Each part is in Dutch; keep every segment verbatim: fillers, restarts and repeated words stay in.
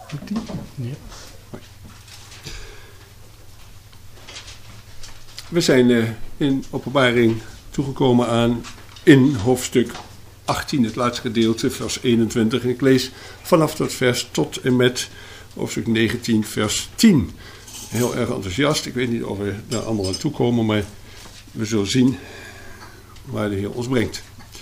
Ja. We zijn uh, in Openbaring toegekomen aan in hoofdstuk achttien, het laatste gedeelte, vers eenentwintig. En ik lees vanaf dat vers tot en met hoofdstuk negentien, vers tien. Heel erg enthousiast. Ik weet niet of we daar allemaal aan toe komen, maar we zullen zien waar de Heer ons brengt.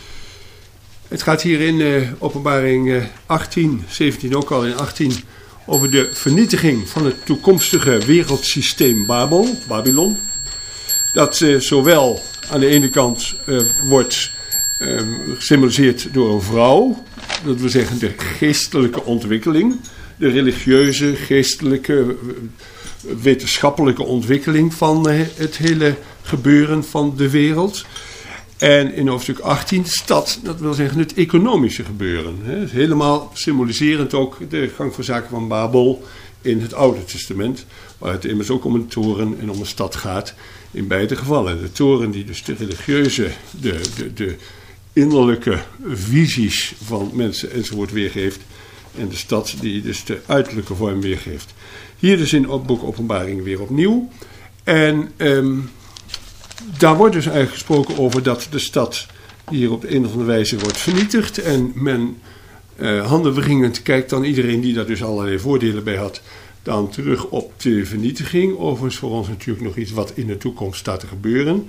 Het gaat hier in uh, Openbaring uh, achttien, zeventien ook al in achttien, over de vernietiging van het toekomstige wereldsysteem Babel, Babylon. Dat uh, zowel aan de ene kant uh, wordt uh, gesymboliseerd door een vrouw, dat wil zeggen de geestelijke ontwikkeling, de religieuze, geestelijke, wetenschappelijke ontwikkeling van uh, het hele gebeuren van de wereld. En in hoofdstuk achttien de stad, dat wil zeggen het economische gebeuren. Hè. Helemaal symboliserend ook de gang van zaken van Babel in het Oude Testament, waar het immers ook om een toren en om een stad gaat in beide gevallen. De toren die dus de religieuze, de, de, de innerlijke visies van mensen enzovoort weergeeft, en de stad die dus de uiterlijke vorm weergeeft. Hier dus in het boek Openbaring weer opnieuw. En um, daar wordt dus eigenlijk gesproken over dat de stad hier op de een of andere wijze wordt vernietigd. En men uh, handenwringend kijkt dan iedereen die daar dus allerlei voordelen bij had, dan terug op de vernietiging. Overigens voor ons natuurlijk nog iets wat in de toekomst staat te gebeuren.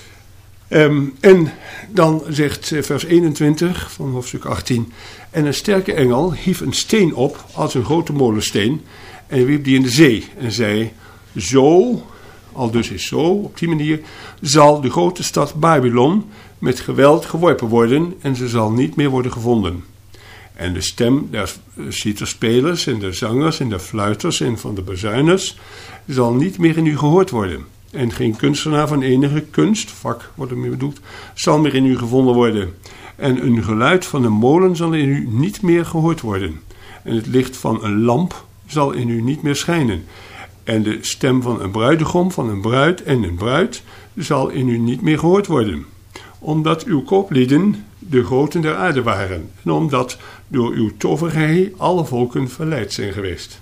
Um, en dan zegt vers eenentwintig van hoofdstuk achttien. En een sterke engel hief een steen op als een grote molensteen en wierp die in de zee. En zei, zo, al dus is zo, op die manier, zal de grote stad Babylon met geweld geworpen worden en ze zal niet meer worden gevonden. En de stem der citerspelers en der zangers en der fluiters en van de bazuiners zal niet meer in u gehoord worden. En geen kunstenaar van enige kunst, vak wordt ermee bedoeld, zal meer in u gevonden worden. En een geluid van een molen zal in u niet meer gehoord worden. En het licht van een lamp zal in u niet meer schijnen. En de stem van een bruidegom, van een bruid en een bruid zal in u niet meer gehoord worden. Omdat uw kooplieden de groten der aarde waren. En omdat door uw toverij alle volken verleid zijn geweest.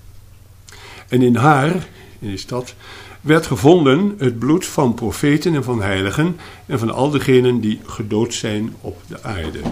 En in haar, in die stad, werd gevonden het bloed van profeten en van heiligen en van al degenen die gedood zijn op de aarde.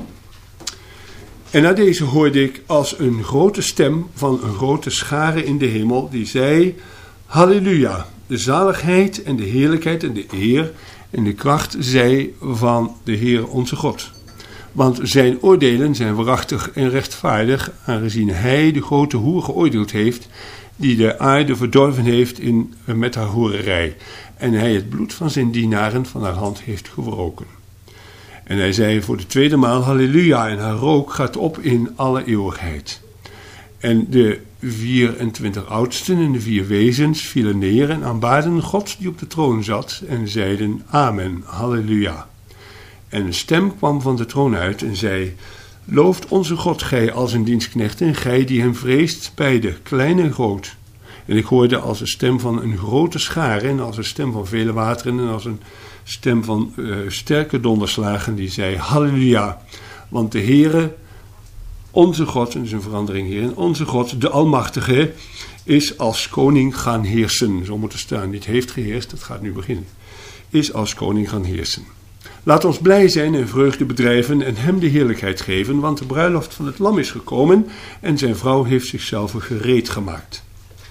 En na deze hoorde ik als een grote stem van een grote schare in de hemel die zei, Halleluja, de zaligheid en de heerlijkheid en de eer en de kracht zij van de Heer onze God. Want zijn oordelen zijn waarachtig en rechtvaardig, aangezien hij de grote hoer geoordeeld heeft, die de aarde verdorven heeft in, met haar hoererij. En hij het bloed van zijn dienaren van haar hand heeft gewroken. En hij zei voor de tweede maal, halleluja, en haar rook gaat op in alle eeuwigheid. En de vierentwintig oudsten en de vier wezens vielen neer en aanbaden God die op de troon zat en zeiden, amen, halleluja. En een stem kwam van de troon uit en zei, looft onze God, gij als een dienstknecht en gij die hem vreest, beide, klein en groot. En ik hoorde als een stem van een grote schare en als een stem van vele wateren en als een stem van uh, sterke donderslagen die zei, halleluja. Want de Heere, onze God, en dat is een verandering hier, onze God, de Almachtige, is als koning gaan heersen. Zo moet er staan, niet heeft geheerst, dat gaat nu beginnen. Is als koning gaan heersen. Laat ons blij zijn en vreugde bedrijven en hem de heerlijkheid geven, want de bruiloft van het lam is gekomen en zijn vrouw heeft zichzelf gereed gemaakt.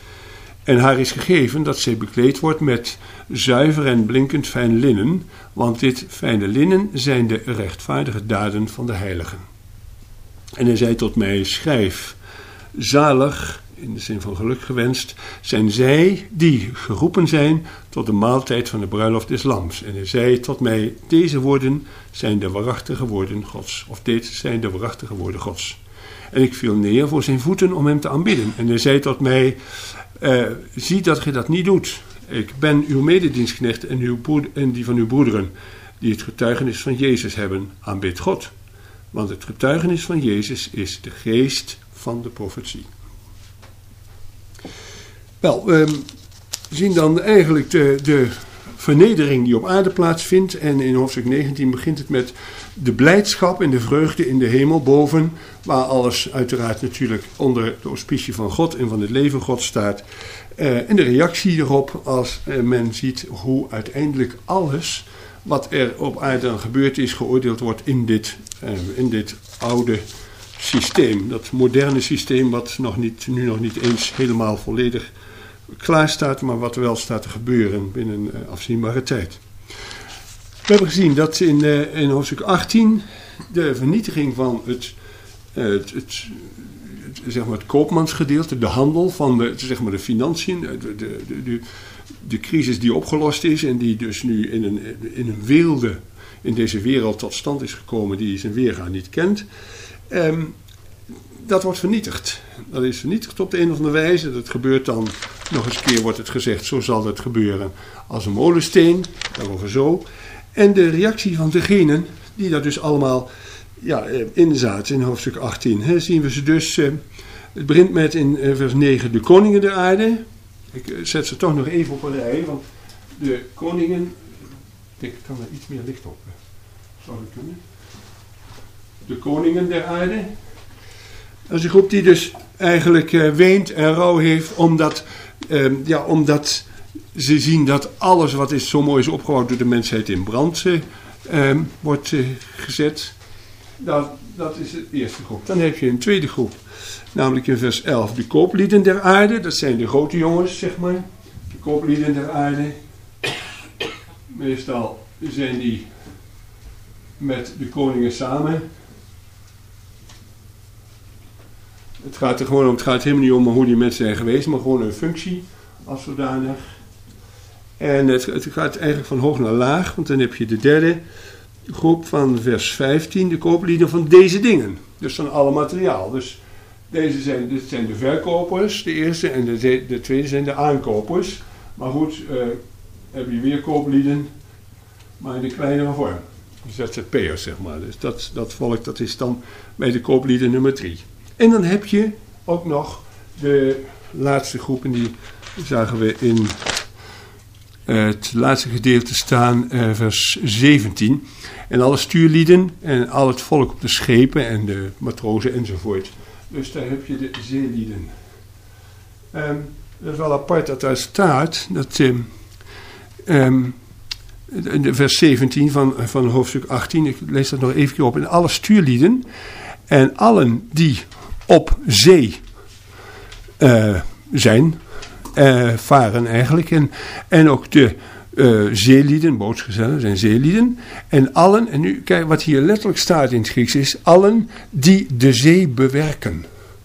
En haar is gegeven dat zij bekleed wordt met zuiver en blinkend fijn linnen, want dit fijne linnen zijn de rechtvaardige daden van de heiligen. En hij zei tot mij, schrijf, zalig, in de zin van geluk gewenst, zijn zij die geroepen zijn tot de maaltijd van de bruiloft des lams. En hij zei tot mij, deze woorden zijn de waarachtige woorden Gods. Of dit zijn de waarachtige woorden Gods. En ik viel neer voor zijn voeten om hem te aanbidden. En hij zei tot mij, uh, zie dat je dat niet doet. Ik ben uw mededienstknecht en, uw broeder, en die van uw broederen, die het getuigenis van Jezus hebben, aanbid God. Want het getuigenis van Jezus is de geest van de profetie. Wel, we zien dan eigenlijk de, de vernedering die op aarde plaatsvindt. En in hoofdstuk negentien begint het met de blijdschap en de vreugde in de hemel boven, waar alles uiteraard natuurlijk onder de auspicie van God en van het leven God staat. Uh, en de reactie erop als uh, men ziet hoe uiteindelijk alles wat er op aarde dan gebeurd is, geoordeeld wordt in dit, uh, in dit oude systeem. Dat moderne systeem wat nog niet, nu nog niet eens helemaal volledig klaar staat, maar wat wel staat te gebeuren binnen uh, afzienbare tijd. We hebben gezien dat in, uh, in hoofdstuk achttien de vernietiging van het, uh, het, het, het, zeg maar het koopmansgedeelte, de handel van de, zeg maar de financiën, de, de, de, de, de crisis die opgelost is en die dus nu in een, in een weelde in deze wereld tot stand is gekomen die zijn weerga niet kent. Um, dat wordt vernietigd. Dat is vernietigd op de een of andere wijze. Dat gebeurt dan, nog eens keer wordt het gezegd, zo zal het gebeuren als een molensteen, daarover zo. En de reactie van degenen die daar dus allemaal ja, in zaten in hoofdstuk achttien, hè, zien we ze dus. Uh, het begint met in uh, vers negen de koningen der aarde. Ik uh, zet ze toch nog even op een rij, want de koningen, ik denk, ik kan er iets meer licht op. Uh, zou dat kunnen? De koningen der aarde. Dat is een groep die dus eigenlijk uh, weent en rouw heeft, omdat, uh, ja, omdat ze zien dat alles wat is zo mooi is opgebouwd door de mensheid in brand uh, uh, wordt uh, gezet. Dat, dat is de eerste groep. Dan heb je een tweede groep, namelijk in vers elf, de kooplieden der aarde. Dat zijn de grote jongens, zeg maar. De kooplieden der aarde. Meestal zijn die met de koningen samen. Het gaat er gewoon om, het gaat helemaal niet om hoe die mensen zijn geweest, maar gewoon hun functie als zodanig. En het, het gaat eigenlijk van hoog naar laag, want dan heb je de derde groep van vers vijftien, de kooplieden van deze dingen. Dus van alle materiaal. Dus deze zijn, dit zijn de verkopers, de eerste, en de, de tweede zijn de aankopers. Maar goed, uh, heb je weer kooplieden, maar in de kleinere vorm. Z Z P'ers, zeg maar. Dus dat, dat volk, dat is dan bij de kooplieden nummer drie. En dan heb je ook nog de laatste groepen, die zagen we in het laatste gedeelte staan, uh, vers zeventien. En alle stuurlieden en al het volk op de schepen en de matrozen enzovoort. Dus daar heb je de zeelieden. Um, dat is wel apart dat daar staat, dat um, um, de vers zeventien van, van hoofdstuk achttien, ik lees dat nog even op. En alle stuurlieden en allen die op zee uh, zijn, uh, varen eigenlijk, en, en ook de uh, zeelieden, bootsgezellen zijn zeelieden, en allen, en nu kijk wat hier letterlijk staat in het Grieks is, allen die de zee bewerken.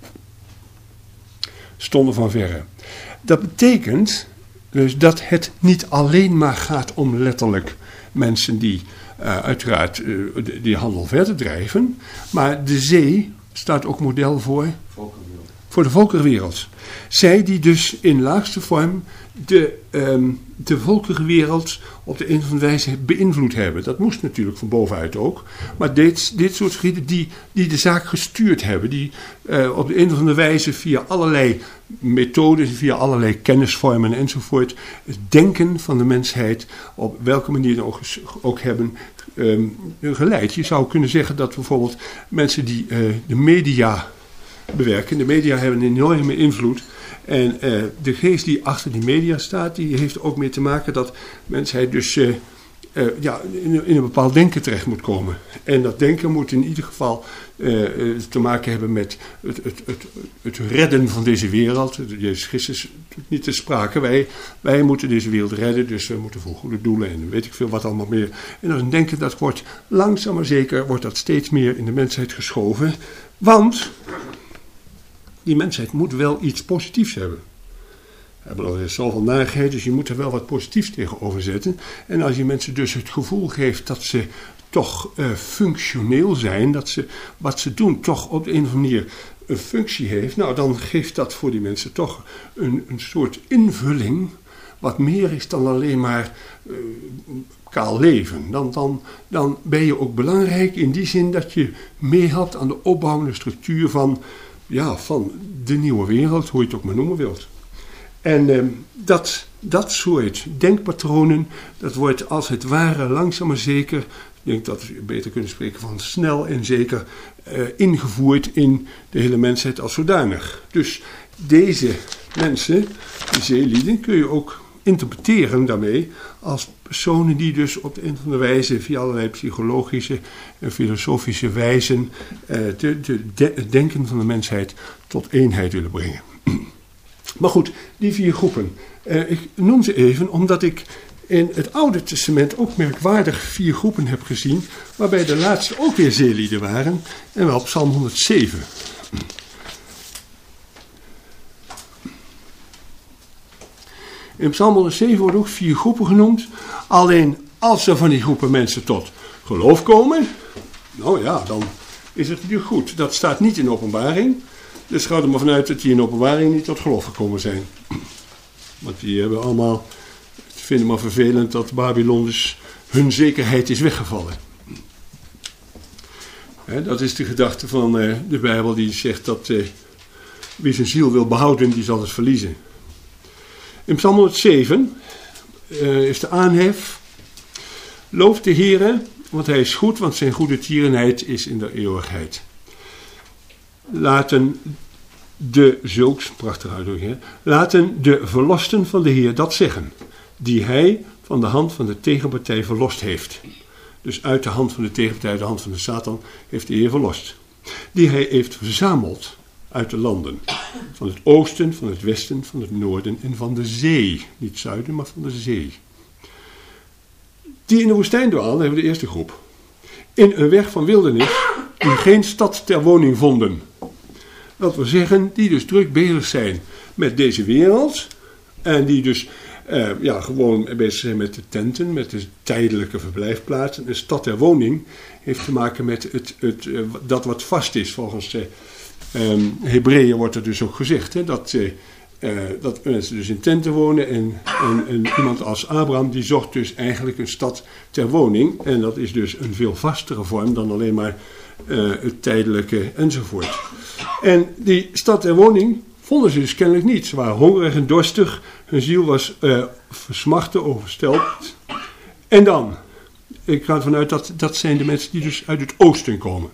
Stonden van verre. Dat betekent dus dat het niet alleen maar gaat om letterlijk mensen die uh, uiteraard uh, die handel verder drijven, maar de zee staat ook model voor, voor de volkerenwereld. Zij die dus in laagste vorm de, um, de volkerenwereld op de een of andere wijze beïnvloed hebben. Dat moest natuurlijk van bovenuit ook. Maar dit, dit soort gebieden die, die de zaak gestuurd hebben. Die uh, op de een of andere wijze via allerlei methoden, via allerlei kennisvormen enzovoort, het denken van de mensheid op welke manier dan ook, ook hebben um, geleid. Je zou kunnen zeggen dat bijvoorbeeld mensen die uh, de media bewerken, de media hebben een enorme invloed. En uh, de geest die achter die media staat, die heeft ook mee te maken dat mensheid dus uh, uh, ja, in, in een bepaald denken terecht moet komen. En dat denken moet in ieder geval uh, uh, te maken hebben met het, het, het, het redden van deze wereld. Jezus Christus niet te sprake. Wij, wij moeten deze wereld redden, dus we moeten voor goede doelen en weet ik veel wat allemaal meer. En dat is een denken dat wordt langzaam maar zeker, wordt dat steeds meer in de mensheid geschoven. Want die mensheid moet wel iets positiefs hebben. We hebben al zoveel narigheid, dus je moet er wel wat positiefs tegenover zetten. En als je mensen dus het gevoel geeft dat ze toch uh, functioneel zijn, dat ze wat ze doen toch op de een of andere manier een functie heeft, nou dan geeft dat voor die mensen toch een, een soort invulling, wat meer is dan alleen maar uh, kaal leven. Dan, dan, dan ben je ook belangrijk in die zin dat je meehelpt aan de opbouwende structuur van Ja, van de nieuwe wereld, hoe je het ook maar noemen wilt. En eh, dat dat soort denkpatronen, dat wordt als het ware langzaam maar zeker, ik denk dat we beter kunnen spreken van snel en zeker, uh, ingevoerd in de hele mensheid als zodanig. Dus deze mensen, die zeelieden, kun je ook interpreteren daarmee als personen die dus op de een of andere wijze via allerlei psychologische en filosofische wijzen uh, de, de, de, het denken van de mensheid tot eenheid willen brengen. Maar goed, die vier groepen. Uh, ik noem ze even omdat ik in het Oude Testament ook merkwaardig vier groepen heb gezien, waarbij de laatste ook weer zeelieden waren, en wel Psalm honderdzeven. In Psalm honderdzeven worden ook vier groepen genoemd. Alleen als er van die groepen mensen tot geloof komen, nou ja, dan is het natuurlijk goed. Dat staat niet in de Openbaring. Dus ga er maar vanuit dat die in de Openbaring niet tot geloof gekomen zijn. Want die hebben allemaal, vinden maar vervelend dat Babylon dus hun zekerheid is weggevallen. He, dat is de gedachte van uh, de Bijbel die zegt dat uh, wie zijn ziel wil behouden, die zal het verliezen. In Psalm honderdzeven uh, is de aanhef: loof de Heere, want hij is goed, want zijn goede tierenheid is in de eeuwigheid. Laten de zulks, prachtig uitdrukking, laten de verlosten van de Heer dat zeggen, die hij van de hand van de tegenpartij verlost heeft. Dus uit de hand van de tegenpartij, de hand van de Satan, heeft de Heer verlost. Die hij heeft verzameld uit de landen. Van het oosten, van het westen, van het noorden en van de zee. Niet zuiden, maar van de zee. Die in de woestijn dwaalden, hebben we de eerste groep. In een weg van wildernis, die geen stad ter woning vonden. Dat wil zeggen, die dus druk bezig zijn met deze wereld. En die dus uh, ja, gewoon bezig zijn met de tenten, met de tijdelijke verblijfplaatsen. Een stad ter woning heeft te maken met het, het, uh, dat wat vast is. Volgens de um, Hebreeën wordt er dus ook gezegd, hè, dat, uh, uh, dat mensen dus in tenten wonen. En, en, en iemand als Abraham, die zocht dus eigenlijk een stad ter woning. En dat is dus een veel vastere vorm dan alleen maar uh, het tijdelijke enzovoort. En die stad ter woning vonden ze dus kennelijk niet. Ze waren hongerig en dorstig. Hun ziel was uh, versmachten, oversteld. En dan, ik ga ervan uit dat dat zijn de mensen die dus uit het oosten komen.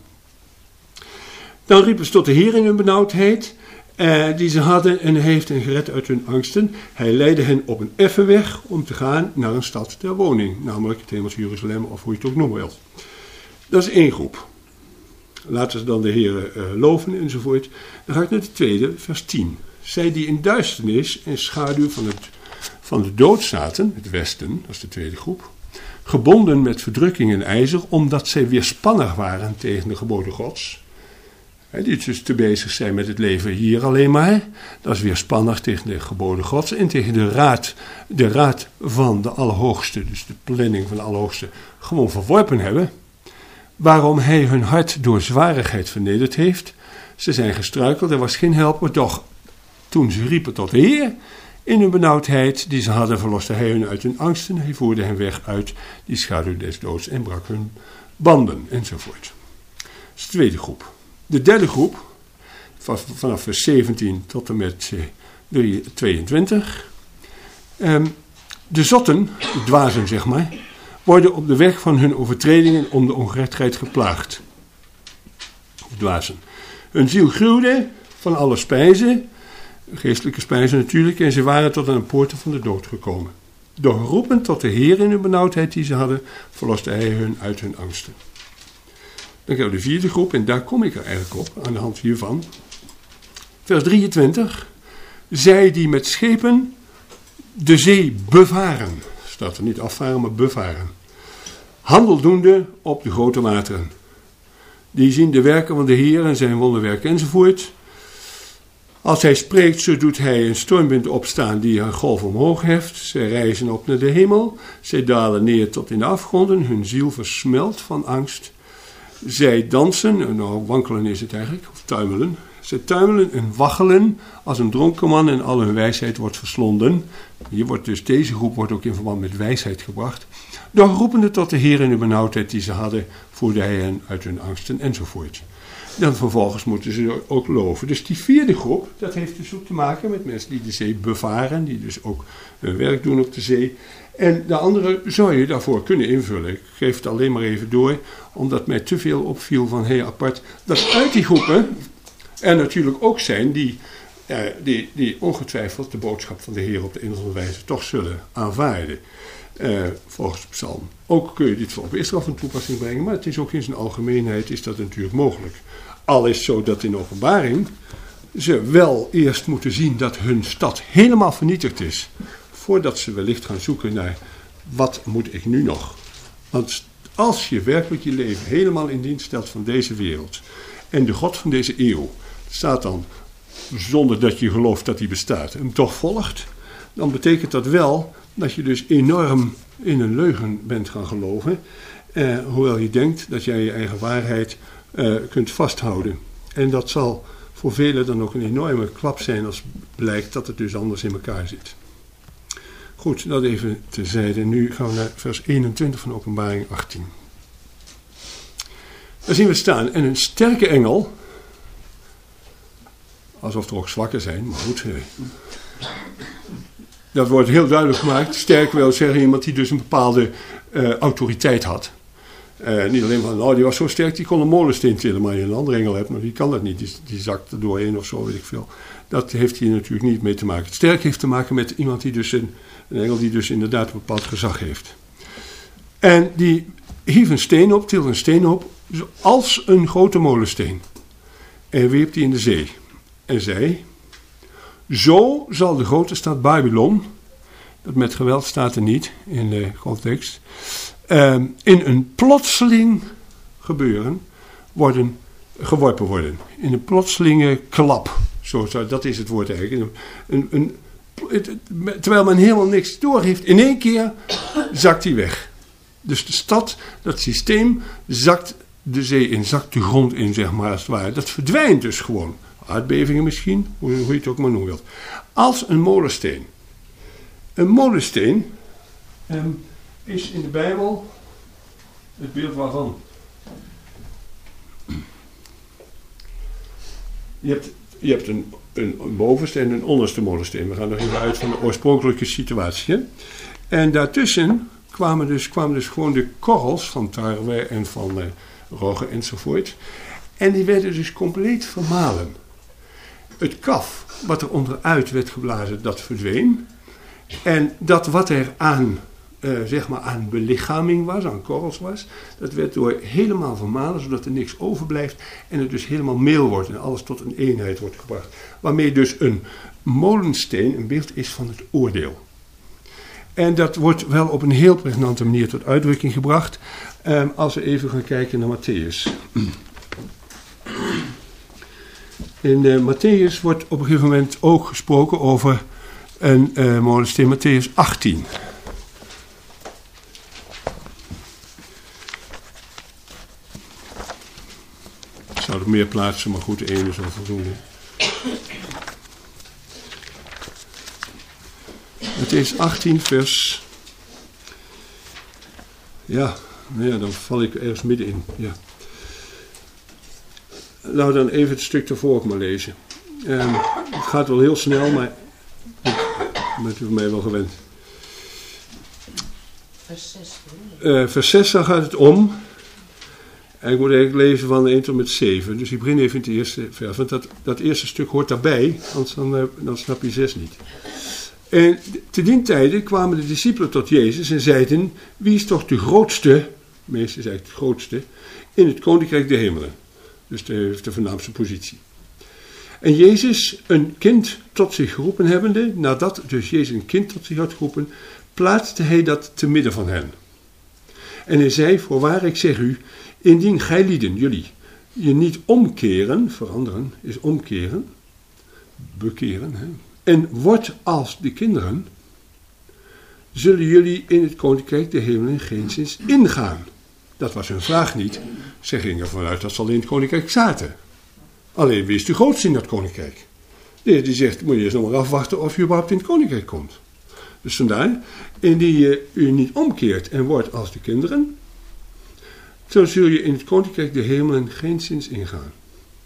Dan riepen ze tot de Heer in hun benauwdheid, uh, die ze hadden, en hij heeft hen gered uit hun angsten. Hij leidde hen op een effen weg om te gaan naar een stad ter woning. Namelijk het hemels Jeruzalem, of hoe je het ook noemen wilt. Dat is één groep. Laten ze dan de Heer uh, loven enzovoort. Dan ga ik naar de tweede, vers tien. Zij die in duisternis en schaduw van, het, van de dood zaten, het westen, dat is de tweede groep, gebonden met verdrukking en ijzer, omdat zij weerspannig waren tegen de geboden Gods. He, die dus te bezig zijn met het leven hier alleen maar. Dat is weerspannig tegen de geboden Gods en tegen de raad, de raad van de Allerhoogste, dus de planning van de Allerhoogste, gewoon verworpen hebben. Waarom hij hun hart door zwarigheid vernederd heeft. Ze zijn gestruikeld, er was geen helper, doch toen ze riepen tot de Heer, in hun benauwdheid die ze hadden, verloste hij hun uit hun angsten. Hij voerde hen weg uit die schaduw des doods en brak hun banden, enzovoort. Dat is de tweede groep. De derde groep, vanaf vers zeventien tot en met tweeëntwintig. De zotten, de dwazen zeg maar, worden op de weg van hun overtredingen om de ongerechtigheid geplaagd. Dwazen. Hun ziel gruwde van alle spijzen, geestelijke spijzen natuurlijk, en ze waren tot aan de poorten van de dood gekomen. Door geroepen tot de Heer in hun benauwdheid die ze hadden, verloste hij hun uit hun angsten. Dan hebben we de vierde groep, en daar kom ik er eigenlijk op, aan de hand hiervan. Vers drieëntwintig. Zij die met schepen de zee bevaren. Staat er niet afvaren, maar bevaren. Handel doende op de grote wateren. Die zien de werken van de Heer en zijn wonderwerken enzovoort. Als hij spreekt, zo doet hij een stormwind opstaan die een golf omhoog heft. Zij reizen op naar de hemel. Zij dalen neer tot in de afgronden. Hun ziel versmelt van angst. Zij dansen, nou wankelen is het eigenlijk, of tuimelen. Zij tuimelen en waggelen als een dronken man en al hun wijsheid wordt verslonden. Hier wordt dus, deze groep wordt ook in verband met wijsheid gebracht. Door roepende tot de Heer in de benauwdheid die ze hadden, voerde hij hen uit hun angsten enzovoort. dan vervolgens moeten ze ook loven. Dus die vierde groep, dat heeft dus ook te maken met mensen die de zee bevaren, die dus ook hun werk doen op de zee. En de andere zou je daarvoor kunnen invullen. Ik geef het alleen maar even door, omdat mij te veel opviel van heel apart, dat uit die groepen er natuurlijk ook zijn die, eh, die, die ongetwijfeld de boodschap van de Heer op de een of andere wijze toch zullen aanvaarden. Uh, volgens de psalm. Ook kun je dit voor op Israël van toepassing brengen, maar het is ook in zijn algemeenheid is dat natuurlijk mogelijk. Al is het zo dat in openbaring ze wel eerst moeten zien dat hun stad helemaal vernietigd is, voordat ze wellicht gaan zoeken naar wat moet ik nu nog. Want als je werkelijk je leven helemaal in dienst stelt van deze wereld en de God van deze eeuw staat dan, zonder dat je gelooft dat hij bestaat, hem toch volgt, dan betekent dat wel dat je dus enorm in een leugen bent gaan geloven, eh, hoewel je denkt dat jij je eigen waarheid eh, kunt vasthouden. En dat zal voor velen dan ook een enorme klap zijn als blijkt dat het dus anders in elkaar zit. Goed, dat even terzijde. Nu gaan we naar vers eenentwintig van Openbaring achttien. Daar zien we staan. En een sterke engel, alsof er ook zwakken zijn, maar goed. Eh, Dat wordt heel duidelijk gemaakt. Sterk wil zeggen iemand die dus een bepaalde uh, autoriteit had. Uh, niet alleen van, nou die was zo sterk, die kon een molensteen tillen. Maar je een andere engel hebt, maar die kan dat niet. Die, die zakt er doorheen of zo, weet ik veel. Dat heeft hier natuurlijk niet mee te maken. Sterk heeft te maken met iemand die dus, een, een engel die dus inderdaad een bepaald gezag heeft. En die hief een steen op, tilde een steen op, als een grote molensteen. En wierp die in de zee. En zei, zo zal de grote stad Babylon, dat met geweld staat er niet in de context, uh, in een plotseling gebeuren worden, geworpen worden. In een plotselinge klap. Zo, zo, dat is het woord eigenlijk. Een, een, het, het, terwijl men helemaal niks doorheeft, in één keer zakt die weg. Dus de stad, dat systeem, zakt de zee in, zakt de grond in, zeg maar, als het ware. Dat verdwijnt dus gewoon. Aardbevingen misschien, hoe je het ook maar noemen wilt. Als een molensteen. Een molensteen um, is in de Bijbel het beeld waarvan. Je hebt, je hebt een, een, een bovenste en een onderste molensteen. We gaan nog even uit van de oorspronkelijke situatie. Hè? En daartussen kwamen dus, kwamen dus gewoon de korrels van tarwe en van uh, rogge enzovoort. En die werden dus compleet vermalen. Het kaf, wat er onderuit werd geblazen, dat verdween. En dat wat er aan, uh, zeg maar aan belichaming was, aan korrels was, dat werd door helemaal vermalen, zodat er niks overblijft. En het dus helemaal meel wordt en alles tot een eenheid wordt gebracht. Waarmee dus een molensteen een beeld is van het oordeel. En dat wordt wel op een heel pregnante manier tot uitdrukking gebracht. Um, als we even gaan kijken naar Matthäus. In uh, Matthäus wordt op een gegeven moment ook gesproken over een uh, molensteen, Matthäus achttien. Ik zou er meer plaatsen, maar goed, één is al voldoende. Matthäus achttien, vers... Ja, nou ja, dan val ik ergens middenin, ja. Laten we dan even het stuk ervoor ook maar lezen. Um, het gaat wel heel snel, maar dat bent u van mij wel gewend. Vers zes. Uh, vers zes, daar gaat het om. En ik moet eigenlijk lezen van één tot met zeven. Dus ik begin even in het eerste vers. Want dat, dat eerste stuk hoort daarbij, anders dan, uh, dan snap je zes niet. En te dien tijde kwamen de discipelen tot Jezus en zeiden, wie is toch de grootste, meestal is eigenlijk de grootste, in het koninkrijk der hemelen. Dus de heeft de voornaamste positie. En Jezus, een kind tot zich geroepen hebbende, nadat dus Jezus een kind tot zich had geroepen, plaatste hij dat te midden van hen. En hij zei, voorwaar ik zeg u, indien gij lieden, jullie, je niet omkeren, veranderen is omkeren, bekeren, hè, en wordt als de kinderen, zullen jullie in het koninkrijk der hemelen geenszins ingaan. Dat was hun vraag niet. Ze gingen ervan uit dat ze al in het koninkrijk zaten. Alleen, wie is de grootste in dat koninkrijk? Die, die zegt, moet je eens nog maar afwachten of je überhaupt in het koninkrijk komt. Dus vandaar, indien je u niet omkeert en wordt als de kinderen, zo zul je in het koninkrijk der hemelen geenszins ingaan.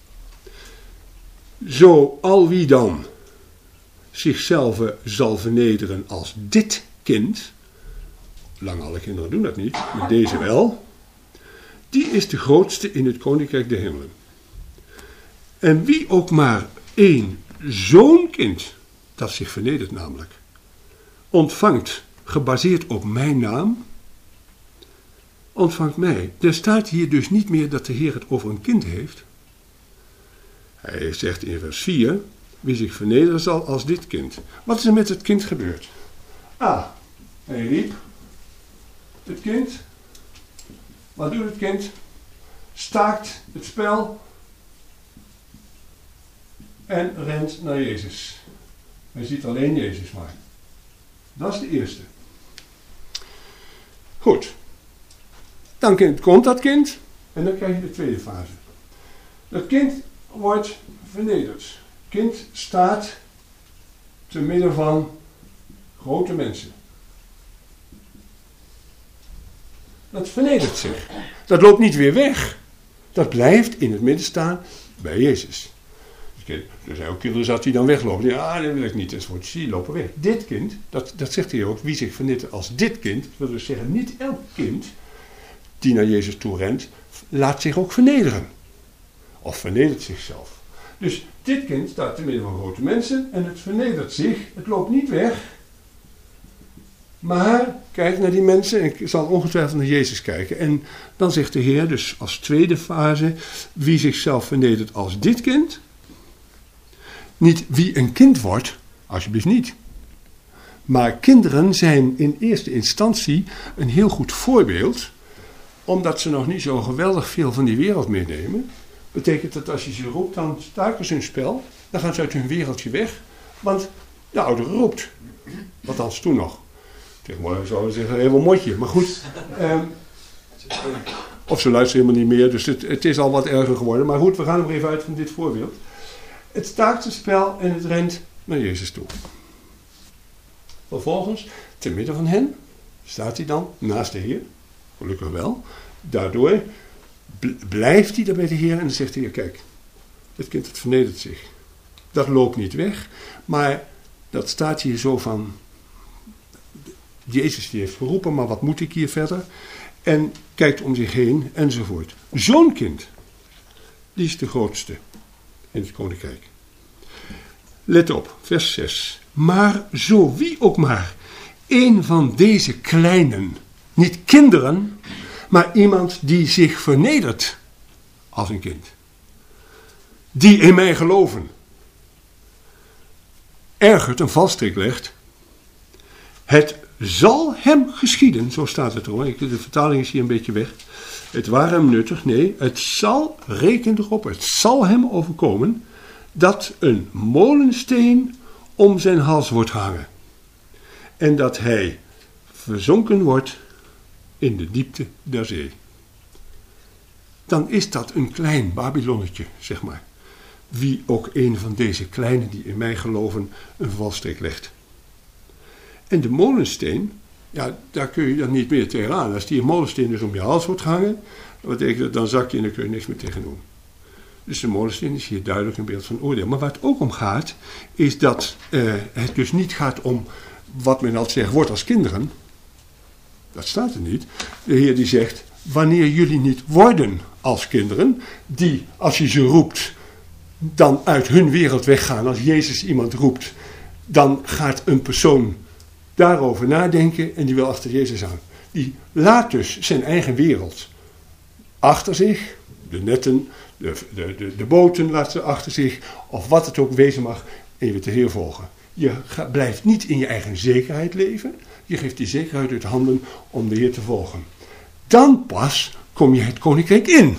Zo al wie dan zichzelf zal vernederen als dit kind, lang alle kinderen doen dat niet, maar deze wel, die is de grootste in het koninkrijk der hemelen. En wie ook maar één zo'n kind, dat zich vernedert namelijk, ontvangt, gebaseerd op mijn naam, ontvangt mij. Er staat hier dus niet meer dat de Heer het over een kind heeft. Hij zegt in vers vier, wie zich vernederen zal als dit kind. Wat is er met het kind gebeurd? Ah, hij riep, het kind, wat doet het kind? Staakt het spel en rent naar Jezus. Hij ziet alleen Jezus maar. Dat is de eerste. Goed. Dan komt dat kind en dan krijg je de tweede fase. Dat kind wordt vernederd. Het kind staat te midden van grote mensen. Dat vernedert zich. Dat loopt niet weer weg. Dat blijft in het midden staan bij Jezus. Er zijn ook kinderen zat die dan weglopen. Ja, dat wil ik niet. Enzovoort. Die lopen weg. Dit kind, dat, dat zegt hij ook, wie zich vernedert als dit kind, wil dus zeggen, niet elk kind die naar Jezus toe rent, laat zich ook vernederen. Of vernedert zichzelf. Dus dit kind staat te midden van grote mensen en het vernedert zich. Het loopt niet weg. Maar kijk naar die mensen en ik zal ongetwijfeld naar Jezus kijken. En dan zegt de Heer dus als tweede fase, wie zichzelf vernedert als dit kind. Niet wie een kind wordt, alsjeblieft niet. Maar kinderen zijn in eerste instantie een heel goed voorbeeld, omdat ze nog niet zo geweldig veel van die wereld meenemen. Betekent dat als je ze roept, dan staken ze hun spel, dan gaan ze uit hun wereldje weg, want de oudere roept. Althans toen nog. Tegenwoordig zouden we zeggen, helemaal motje, maar goed. Um, of ze luisteren helemaal niet meer, dus het, het is al wat erger geworden. Maar goed, we gaan nog even uit van dit voorbeeld. Het staakt het spel en het rent naar Jezus toe. Vervolgens, te midden van hen, staat hij dan naast de Heer. Gelukkig wel. Daardoor blijft hij er bij de Heer en dan zegt de Heer, kijk, het kind het vernedert zich. Dat loopt niet weg, maar dat staat hier zo van, Jezus die heeft geroepen, maar wat moet ik hier verder? En kijkt om zich heen enzovoort. Zo'n kind, die is de grootste in het koninkrijk. Let op, vers zes. Maar zo wie ook maar een van deze kleinen, niet kinderen, maar iemand die zich vernedert als een kind, die in mij geloven, ergert een valstrik legt, het zal hem geschieden, zo staat het er, de vertaling is hier een beetje weg, het ware hem nuttig, nee, het zal, reken erop, het zal hem overkomen, dat een molensteen om zijn hals wordt hangen en dat hij verzonken wordt in de diepte der zee. Dan is dat een klein Babylonnetje, zeg maar. Wie ook een van deze kleinen die in mij geloven een valstrik legt. En de molensteen, ja, daar kun je dan niet meer tegenaan. Als die een molensteen dus om je hals wordt hangen, dan betekent dat, dan zak je en dan kun je niks meer tegen doen. Dus de molensteen is hier duidelijk een beeld van oordeel. Maar waar het ook om gaat, is dat uh, het dus niet gaat om wat men altijd zegt, wordt als kinderen. Dat staat er niet. De Heer die zegt, wanneer jullie niet worden als kinderen, die als je ze roept, dan uit hun wereld weggaan. Als Jezus iemand roept, dan gaat een persoon daarover nadenken en die wil achter Jezus aan. Die laat dus zijn eigen wereld achter zich, de netten, de, de, de, de boten laat ze achter zich, of wat het ook wezen mag, en je wilt de Heer volgen. Je ga, blijft niet in je eigen zekerheid leven, je geeft die zekerheid uit handen om de Heer te volgen. Dan pas kom je het koninkrijk in.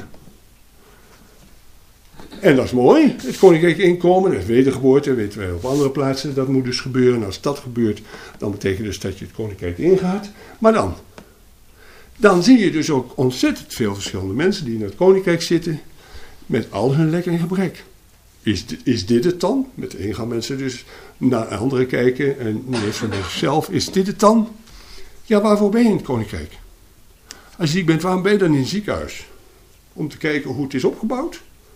En dat is mooi, het koninkrijk inkomen, dat is wedergeboorte, weten wij op andere plaatsen, dat moet dus gebeuren. En als dat gebeurt, dan betekent dus dat je het koninkrijk ingaat. Maar dan, dan zie je dus ook ontzettend veel verschillende mensen die in het koninkrijk zitten, met al hun lek en gebrek. Is, is dit het dan? Met de een gaan mensen dus naar anderen kijken en niet eens van zichzelf. Is dit het dan? Ja, waarvoor ben je in het koninkrijk? Als je ziek bent, waarom ben je dan in het ziekenhuis? Om te kijken hoe het is opgebouwd?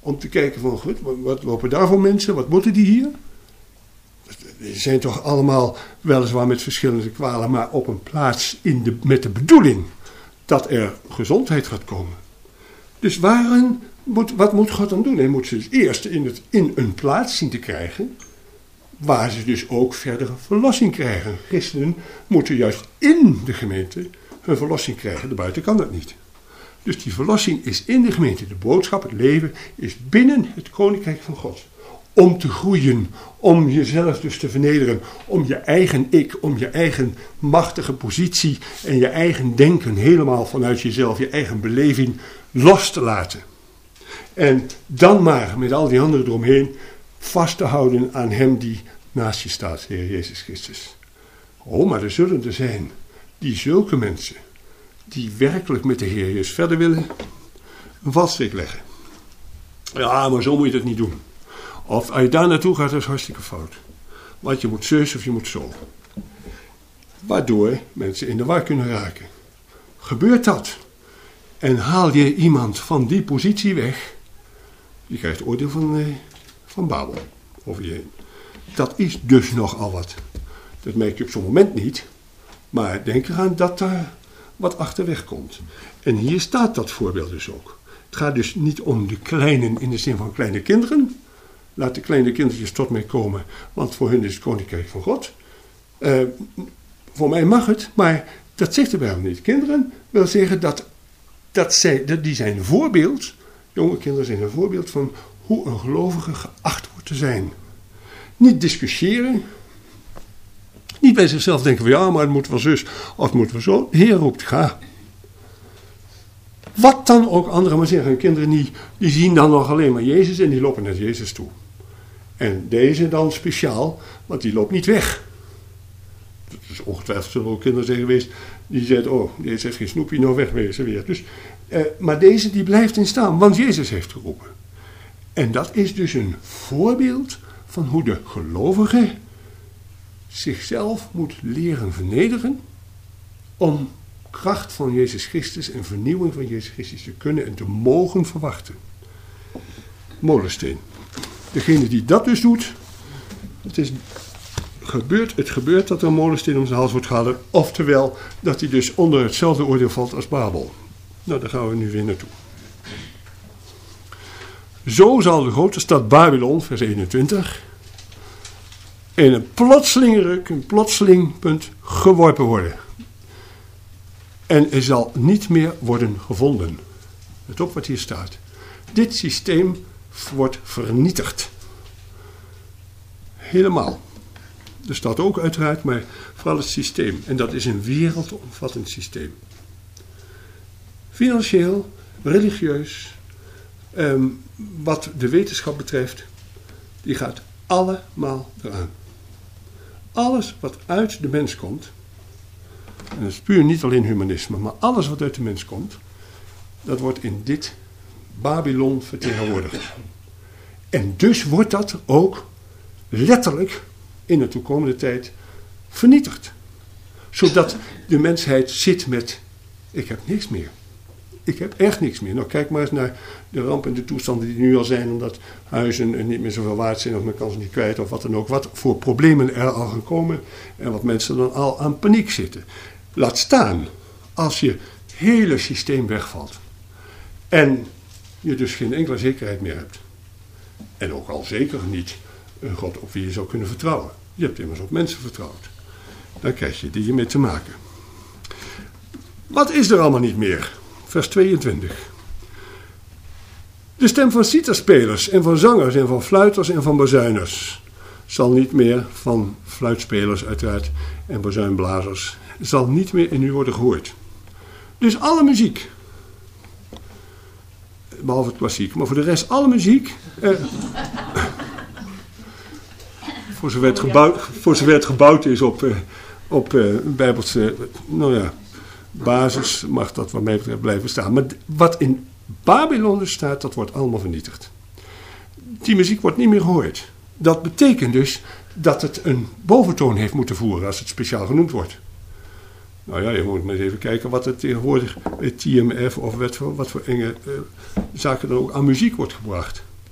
om te kijken van, goed, wat, wat lopen daar voor mensen? Wat moeten die hier? Die zijn toch allemaal weliswaar met verschillende kwalen, maar op een plaats in de, met de bedoeling dat er gezondheid gaat komen. Dus waarin moet, wat moet God dan doen? Hij moet ze dus eerst in, het, in een plaats zien te krijgen, waar ze dus ook verdere verlossing krijgen. Christenen moeten juist in de gemeente hun verlossing krijgen, daarbuiten kan dat niet. Dus die verlossing is in de gemeente. De boodschap, het leven, is binnen het koninkrijk van God. Om te groeien, om jezelf dus te vernederen, om je eigen ik, om je eigen machtige positie en je eigen denken helemaal vanuit jezelf, je eigen beleving los te laten. En dan maar met al die anderen eromheen vast te houden aan hem die naast je staat, Heer Jezus Christus. Oh, maar er zullen er zijn die zulke mensen, die werkelijk met de Heer Jezus verder willen, een valstrik leggen. Ja, maar zo moet je het niet doen. Of als je daar naartoe gaat, dat is hartstikke fout. Want je moet zus of je moet zo. Waardoor mensen in de war kunnen raken. Gebeurt dat? En haal je iemand van die positie weg, je krijgt het oordeel van, eh, van Babel over je heen. Dat is dus nogal wat. Dat merk je op zo'n moment niet. Maar denk eraan dat daar wat achterweg komt. En hier staat dat voorbeeld dus ook. Het gaat dus niet om de kleinen in de zin van kleine kinderen. Laat de kleine kindertjes tot mij komen, want voor hun is het koninkrijk van God. Uh, voor mij mag het, maar dat zegt de Bijbel niet. Kinderen wil zeggen dat, dat, zij, dat die zijn een voorbeeld, jonge kinderen zijn een voorbeeld van hoe een gelovige geacht wordt te zijn. Niet discussiëren, niet bij zichzelf denken van ja, maar het moet wel zus of het moet wel zo. De Heer roept, ga. Wat dan ook anderen maar zeggen, kinderen die, die zien dan nog alleen maar Jezus en die lopen naar Jezus toe. En deze dan speciaal, want die loopt niet weg. Dat is ongetwijfeld zullen ook kinderen zijn geweest die zeiden, oh, Jezus heeft geen snoepje, nou wegwezen weer. Dus, eh, maar deze die blijft in staan, want Jezus heeft geroepen. En dat is dus een voorbeeld van hoe de gelovige zichzelf moet leren vernederen om kracht van Jezus Christus en vernieuwing van Jezus Christus te kunnen en te mogen verwachten. Molensteen. Degene die dat dus doet, het, is gebeurt, het gebeurt dat er een molensteen om zijn hals wordt gehouden, oftewel dat hij dus onder hetzelfde oordeel valt als Babel. Nou, daar gaan we nu weer naartoe. Zo zal de grote stad Babylon, vers eenentwintig, in een plotselinge ruk, een plotseling punt geworpen worden. En er zal niet meer worden gevonden. Let op wat hier staat. Dit systeem wordt vernietigd. Helemaal. Er staat ook uiteraard, maar vooral het systeem. En dat is een wereldomvattend systeem. Financieel, religieus, um, wat de wetenschap betreft, die gaat allemaal eraan. Alles wat uit de mens komt, en dat is puur niet alleen humanisme, maar alles wat uit de mens komt, dat wordt in dit Babylon vertegenwoordigd. En dus wordt dat ook letterlijk in de toekomende tijd vernietigd. Zodat de mensheid zit met, ik heb niks meer. Ik heb echt niks meer. Nou, kijk maar eens naar de ramp en de toestanden die nu al zijn, omdat huizen niet meer zoveel waard zijn of men kan ze niet kwijt of wat dan ook. Wat voor problemen er al gaan komen en wat mensen dan al aan paniek zitten. Laat staan als je hele systeem wegvalt en je dus geen enkele zekerheid meer hebt. En ook al zeker niet een God op wie je zou kunnen vertrouwen. Je hebt immers op mensen vertrouwd. Dan krijg je die mee te maken. Wat is er allemaal niet meer? Vers tweeëntwintig. De stem van citerspelers en van zangers en van fluiters en van bazuiners zal niet meer, van fluitspelers uiteraard en bazuinblazers, zal niet meer in u worden gehoord. Dus alle muziek, behalve het klassiek, maar voor de rest alle muziek, eh, voor zover het gebouwd, voor zover het gebouwd is op, eh, op eh, bijbelse, nou ja, basis, mag dat wat mij betreft blijven staan. Maar wat in Babylon dus staat, dat wordt allemaal vernietigd. Die muziek wordt niet meer gehoord. Dat betekent dus dat het een boventoon heeft moeten voeren als het speciaal genoemd wordt. Nou ja, je moet maar eens even kijken wat het tegenwoordig bij T M F of wat voor, wat voor enge uh, zaken er ook aan muziek wordt gebracht.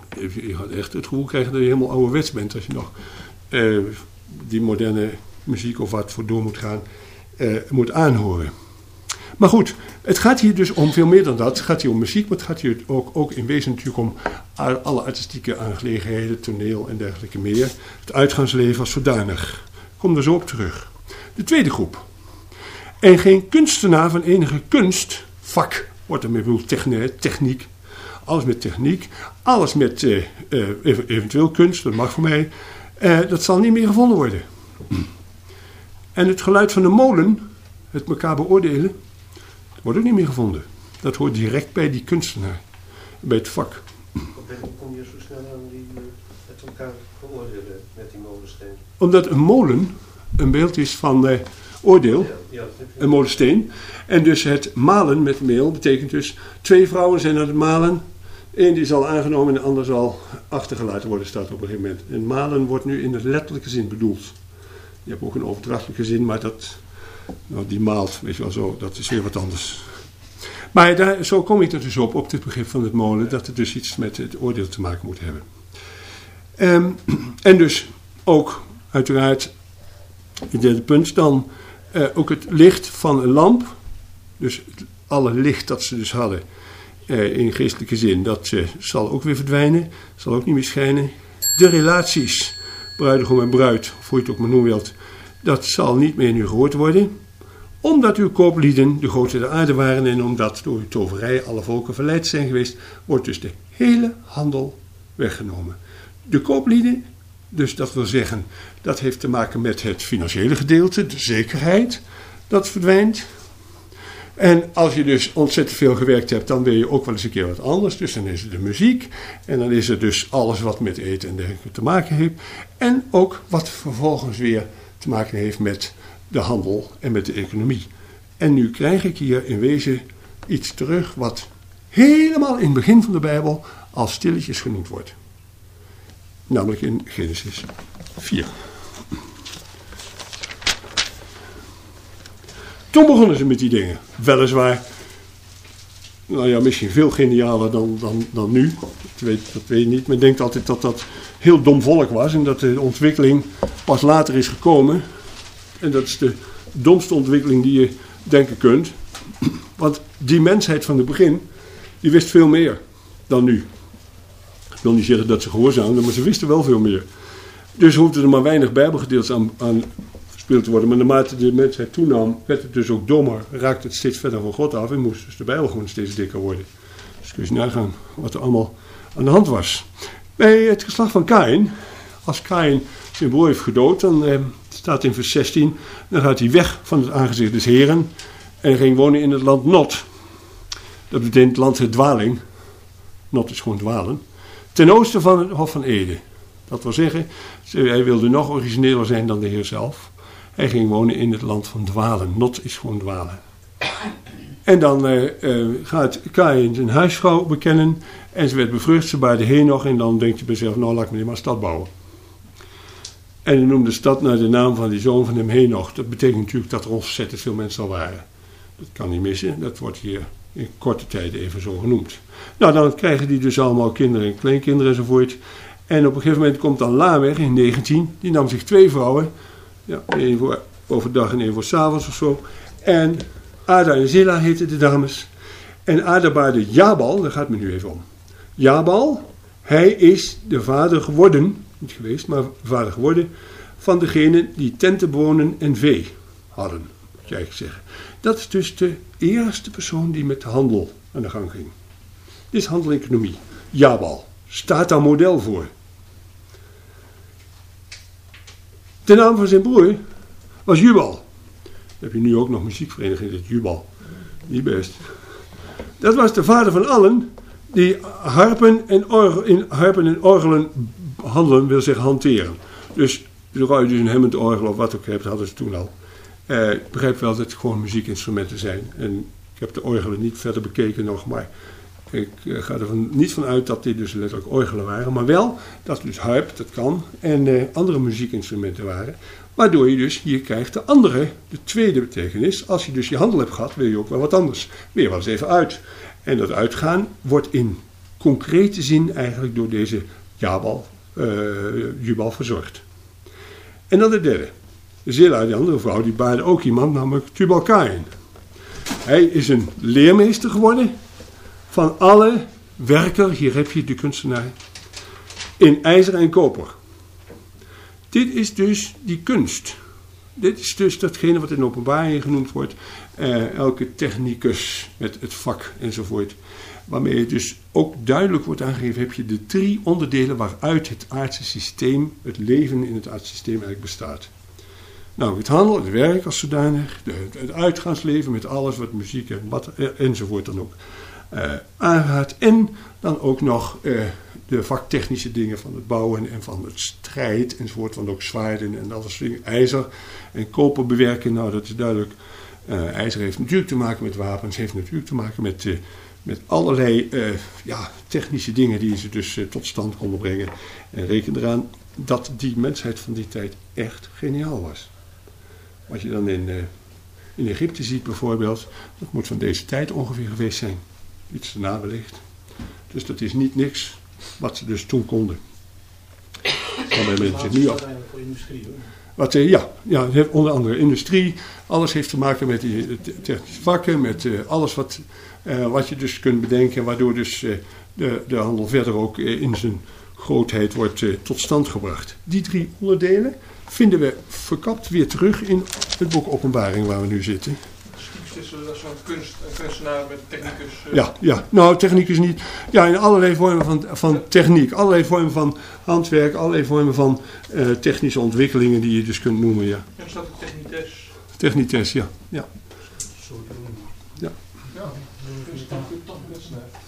je gaat echt het gevoel krijgen dat je helemaal ouderwets bent als je nog uh, die moderne muziek of wat voor door moet gaan, uh, moet aanhoren. Maar goed, het gaat hier dus om veel meer dan dat. Het gaat hier om muziek, maar het gaat hier ook, ook in wezen natuurlijk om alle artistieke aangelegenheden, toneel en dergelijke meer. Het uitgaansleven als zodanig. Ik kom er zo op terug. De tweede groep. En geen kunstenaar van enige kunst, vak, wordt ermee bedoeld, techniek, alles met techniek, alles met uh, uh, eventueel kunst, dat mag voor mij, uh, dat zal niet meer gevonden worden. En het geluid van de molen, het elkaar beoordelen, wordt ook niet meer gevonden. Dat hoort direct bij die kunstenaar, bij het vak. Hoe kom je zo snel aan die uh, het elkaar beoordelen met die molensteen? Omdat een molen een beeld is van uh, oordeel, ja, ja, een molensteen. En dus het malen met meel betekent dus twee vrouwen zijn aan het malen. Eén die zal aangenomen en de ander zal achtergelaten worden, staat op een gegeven moment. En malen wordt nu in de letterlijke zin bedoeld. Je hebt ook een overdrachtelijke zin, maar dat, nou, die maalt, weet je wel zo, dat is weer wat anders. Maar daar, zo kom ik er dus op, op dit begrip van het molen, dat het dus iets met het oordeel te maken moet hebben. Um, en dus ook, uiteraard, het derde punt, dan uh, ook het licht van een lamp. Dus alle licht dat ze dus hadden, uh, in geestelijke zin, dat uh, zal ook weer verdwijnen, zal ook niet meer schijnen. De relaties, bruidegom en bruid, of hoe je het ook maar noemen wilt, dat zal niet meer nu gehoord worden. Omdat uw kooplieden de grote der aarde waren en omdat door uw toverij alle volken verleid zijn geweest, wordt dus de hele handel weggenomen. De kooplieden, dus dat wil zeggen, dat heeft te maken met het financiële gedeelte, de zekerheid, dat verdwijnt. En als je dus ontzettend veel gewerkt hebt, dan wil je ook wel eens een keer wat anders. Dus dan is er de muziek en dan is er dus alles wat met eten en dergelijke te maken heeft. En ook wat vervolgens weer te maken heeft met de handel en met de economie. En nu krijg ik hier in wezen iets terug wat helemaal in het begin van de Bijbel als stilletjes genoemd wordt. Namelijk in Genesis vier. Toen begonnen ze met die dingen. Weliswaar, nou ja, misschien veel genialer dan, dan, dan nu. Dat weet, dat weet ik niet. Men denkt altijd dat dat heel dom volk was en dat de ontwikkeling pas later is gekomen. En dat is de domste ontwikkeling die je denken kunt. Want die mensheid van het begin, die wist veel meer dan nu. Ik wil niet zeggen dat ze gehoorzaamden, maar ze wisten wel veel meer. Dus hoefde er maar weinig bijbelgedeeltes aan, aan gespeeld te worden. Maar naarmate de mensheid toenam, werd het dus ook dommer. Raakte het steeds verder van God af en moest dus de Bijbel gewoon steeds dikker worden. Dus kun je nagaan wat er allemaal aan de hand was. Bij het geslacht van Kaïn, als Kaïn zijn broer heeft gedood, dan eh, staat in vers zestien, dan gaat hij weg van het aangezicht des Heren en ging wonen in het land Nod. Dat betekent land het dwaling. Nod is gewoon dwalen. Ten oosten van het Hof van Eden. Dat wil zeggen, hij wilde nog origineler zijn dan de Heer zelf. Hij ging wonen in het land van dwalen. Nod is gewoon dwalen. En dan uh, uh, gaat Kaïn zijn huisvrouw bekennen. En ze werd bevrucht, ze baarde Henoch. En dan denkt je bij zichzelf, nou laat ik me maar een stad bouwen. En hij noemde de stad naar de naam van die zoon van hem Henoch. Dat betekent natuurlijk dat er ontzettend veel mensen al waren. Dat kan niet missen. Dat wordt hier in korte tijd even zo genoemd. Nou, dan krijgen die dus allemaal kinderen en kleinkinderen enzovoort. En op een gegeven moment komt dan Lamech in negentien. Die nam zich twee vrouwen. Ja, één voor overdag en één voor 's avonds of zo. En Ada en Zilla heten de dames. En Ada baarde Jabal, daar gaat het me nu even om. Jabal, hij is de vader geworden, niet geweest, maar vader geworden, van degene die tenten wonen en vee hadden, moet je eigenlijk zeggen. Dat is dus de eerste persoon die met de handel aan de gang ging. Dit is handel en economie. Jabal staat daar model voor. De naam van zijn broer was Jubal. Dan heb je nu ook nog muziekvereniging, dat Jubal. Niet best. Dat was de vader van allen die harpen en, orgel, in harpen en orgelen handelen, wil zeggen hanteren. Dus zodra je dus een hemmend orgel of wat ook hebt, hadden ze toen al. Eh, ik begrijp wel dat het gewoon muziekinstrumenten zijn. En ik heb de orgelen niet verder bekeken nog, maar ik uh, ga er van, niet van uit dat dit dus letterlijk orgelen waren. Maar wel dat dus harp, dat kan, en uh, andere muziekinstrumenten waren. Waardoor je dus hier krijgt de andere, de tweede betekenis. Als je dus je handel hebt gehad, wil je ook wel wat anders. Wil je wel eens even uit. En dat uitgaan wordt in concrete zin eigenlijk door deze Jabal, uh, Jubal verzorgd. En dan de derde. Zilla, die andere vrouw, die baarde ook iemand, namelijk Tubal-Caïn. Hij is een leermeester geworden van alle werker, hier heb je de kunstenaar, in ijzer en koper. Dit is dus die kunst. Dit is dus datgene wat in openbaring genoemd wordt. Uh, elke technicus met het vak enzovoort. Waarmee het dus ook duidelijk wordt aangegeven, heb je de drie onderdelen waaruit het aardse systeem, het leven in het aardse systeem eigenlijk bestaat. Nou, het handel, het werk als zodanig, de, het uitgaansleven met alles wat muziek en wat, enzovoort dan ook uh, aangaat. En dan ook nog uh, de vaktechnische dingen van het bouwen en van het strijd enzovoort, van ook zwaarden en alles dingen, ijzer en koper bewerken. Nou, dat is duidelijk. Uh, ijzer heeft natuurlijk te maken met wapens, heeft natuurlijk te maken met, uh, met allerlei uh, ja, technische dingen die ze dus uh, tot stand konden brengen. En reken eraan dat die mensheid van die tijd echt geniaal was. Wat je dan in, uh, in Egypte ziet bijvoorbeeld, dat moet van deze tijd ongeveer geweest zijn. Iets erna wellicht. Dus dat is niet niks wat ze dus toen konden. Van bij mensen nu al. Wat, uh, ja, ja, het heeft onder andere industrie. Alles heeft te maken met die technische vakken, met uh, alles wat, uh, wat je dus kunt bedenken, waardoor dus uh, de, de handel verder ook uh, in zijn grootheid wordt uh, tot stand gebracht. Die drie onderdelen vinden we verkapt weer terug in het boek Openbaring waar we nu zitten. Is zo'n kunst, een kunstenaar met technicus? Uh... Ja, ja, nou technicus niet. Ja, in allerlei vormen van, van techniek, allerlei vormen van handwerk, allerlei vormen van uh, technische ontwikkelingen die je dus kunt noemen, ja. En staat er technites? Technites, ja. Ja. Ja. Ja, dus dat is toch een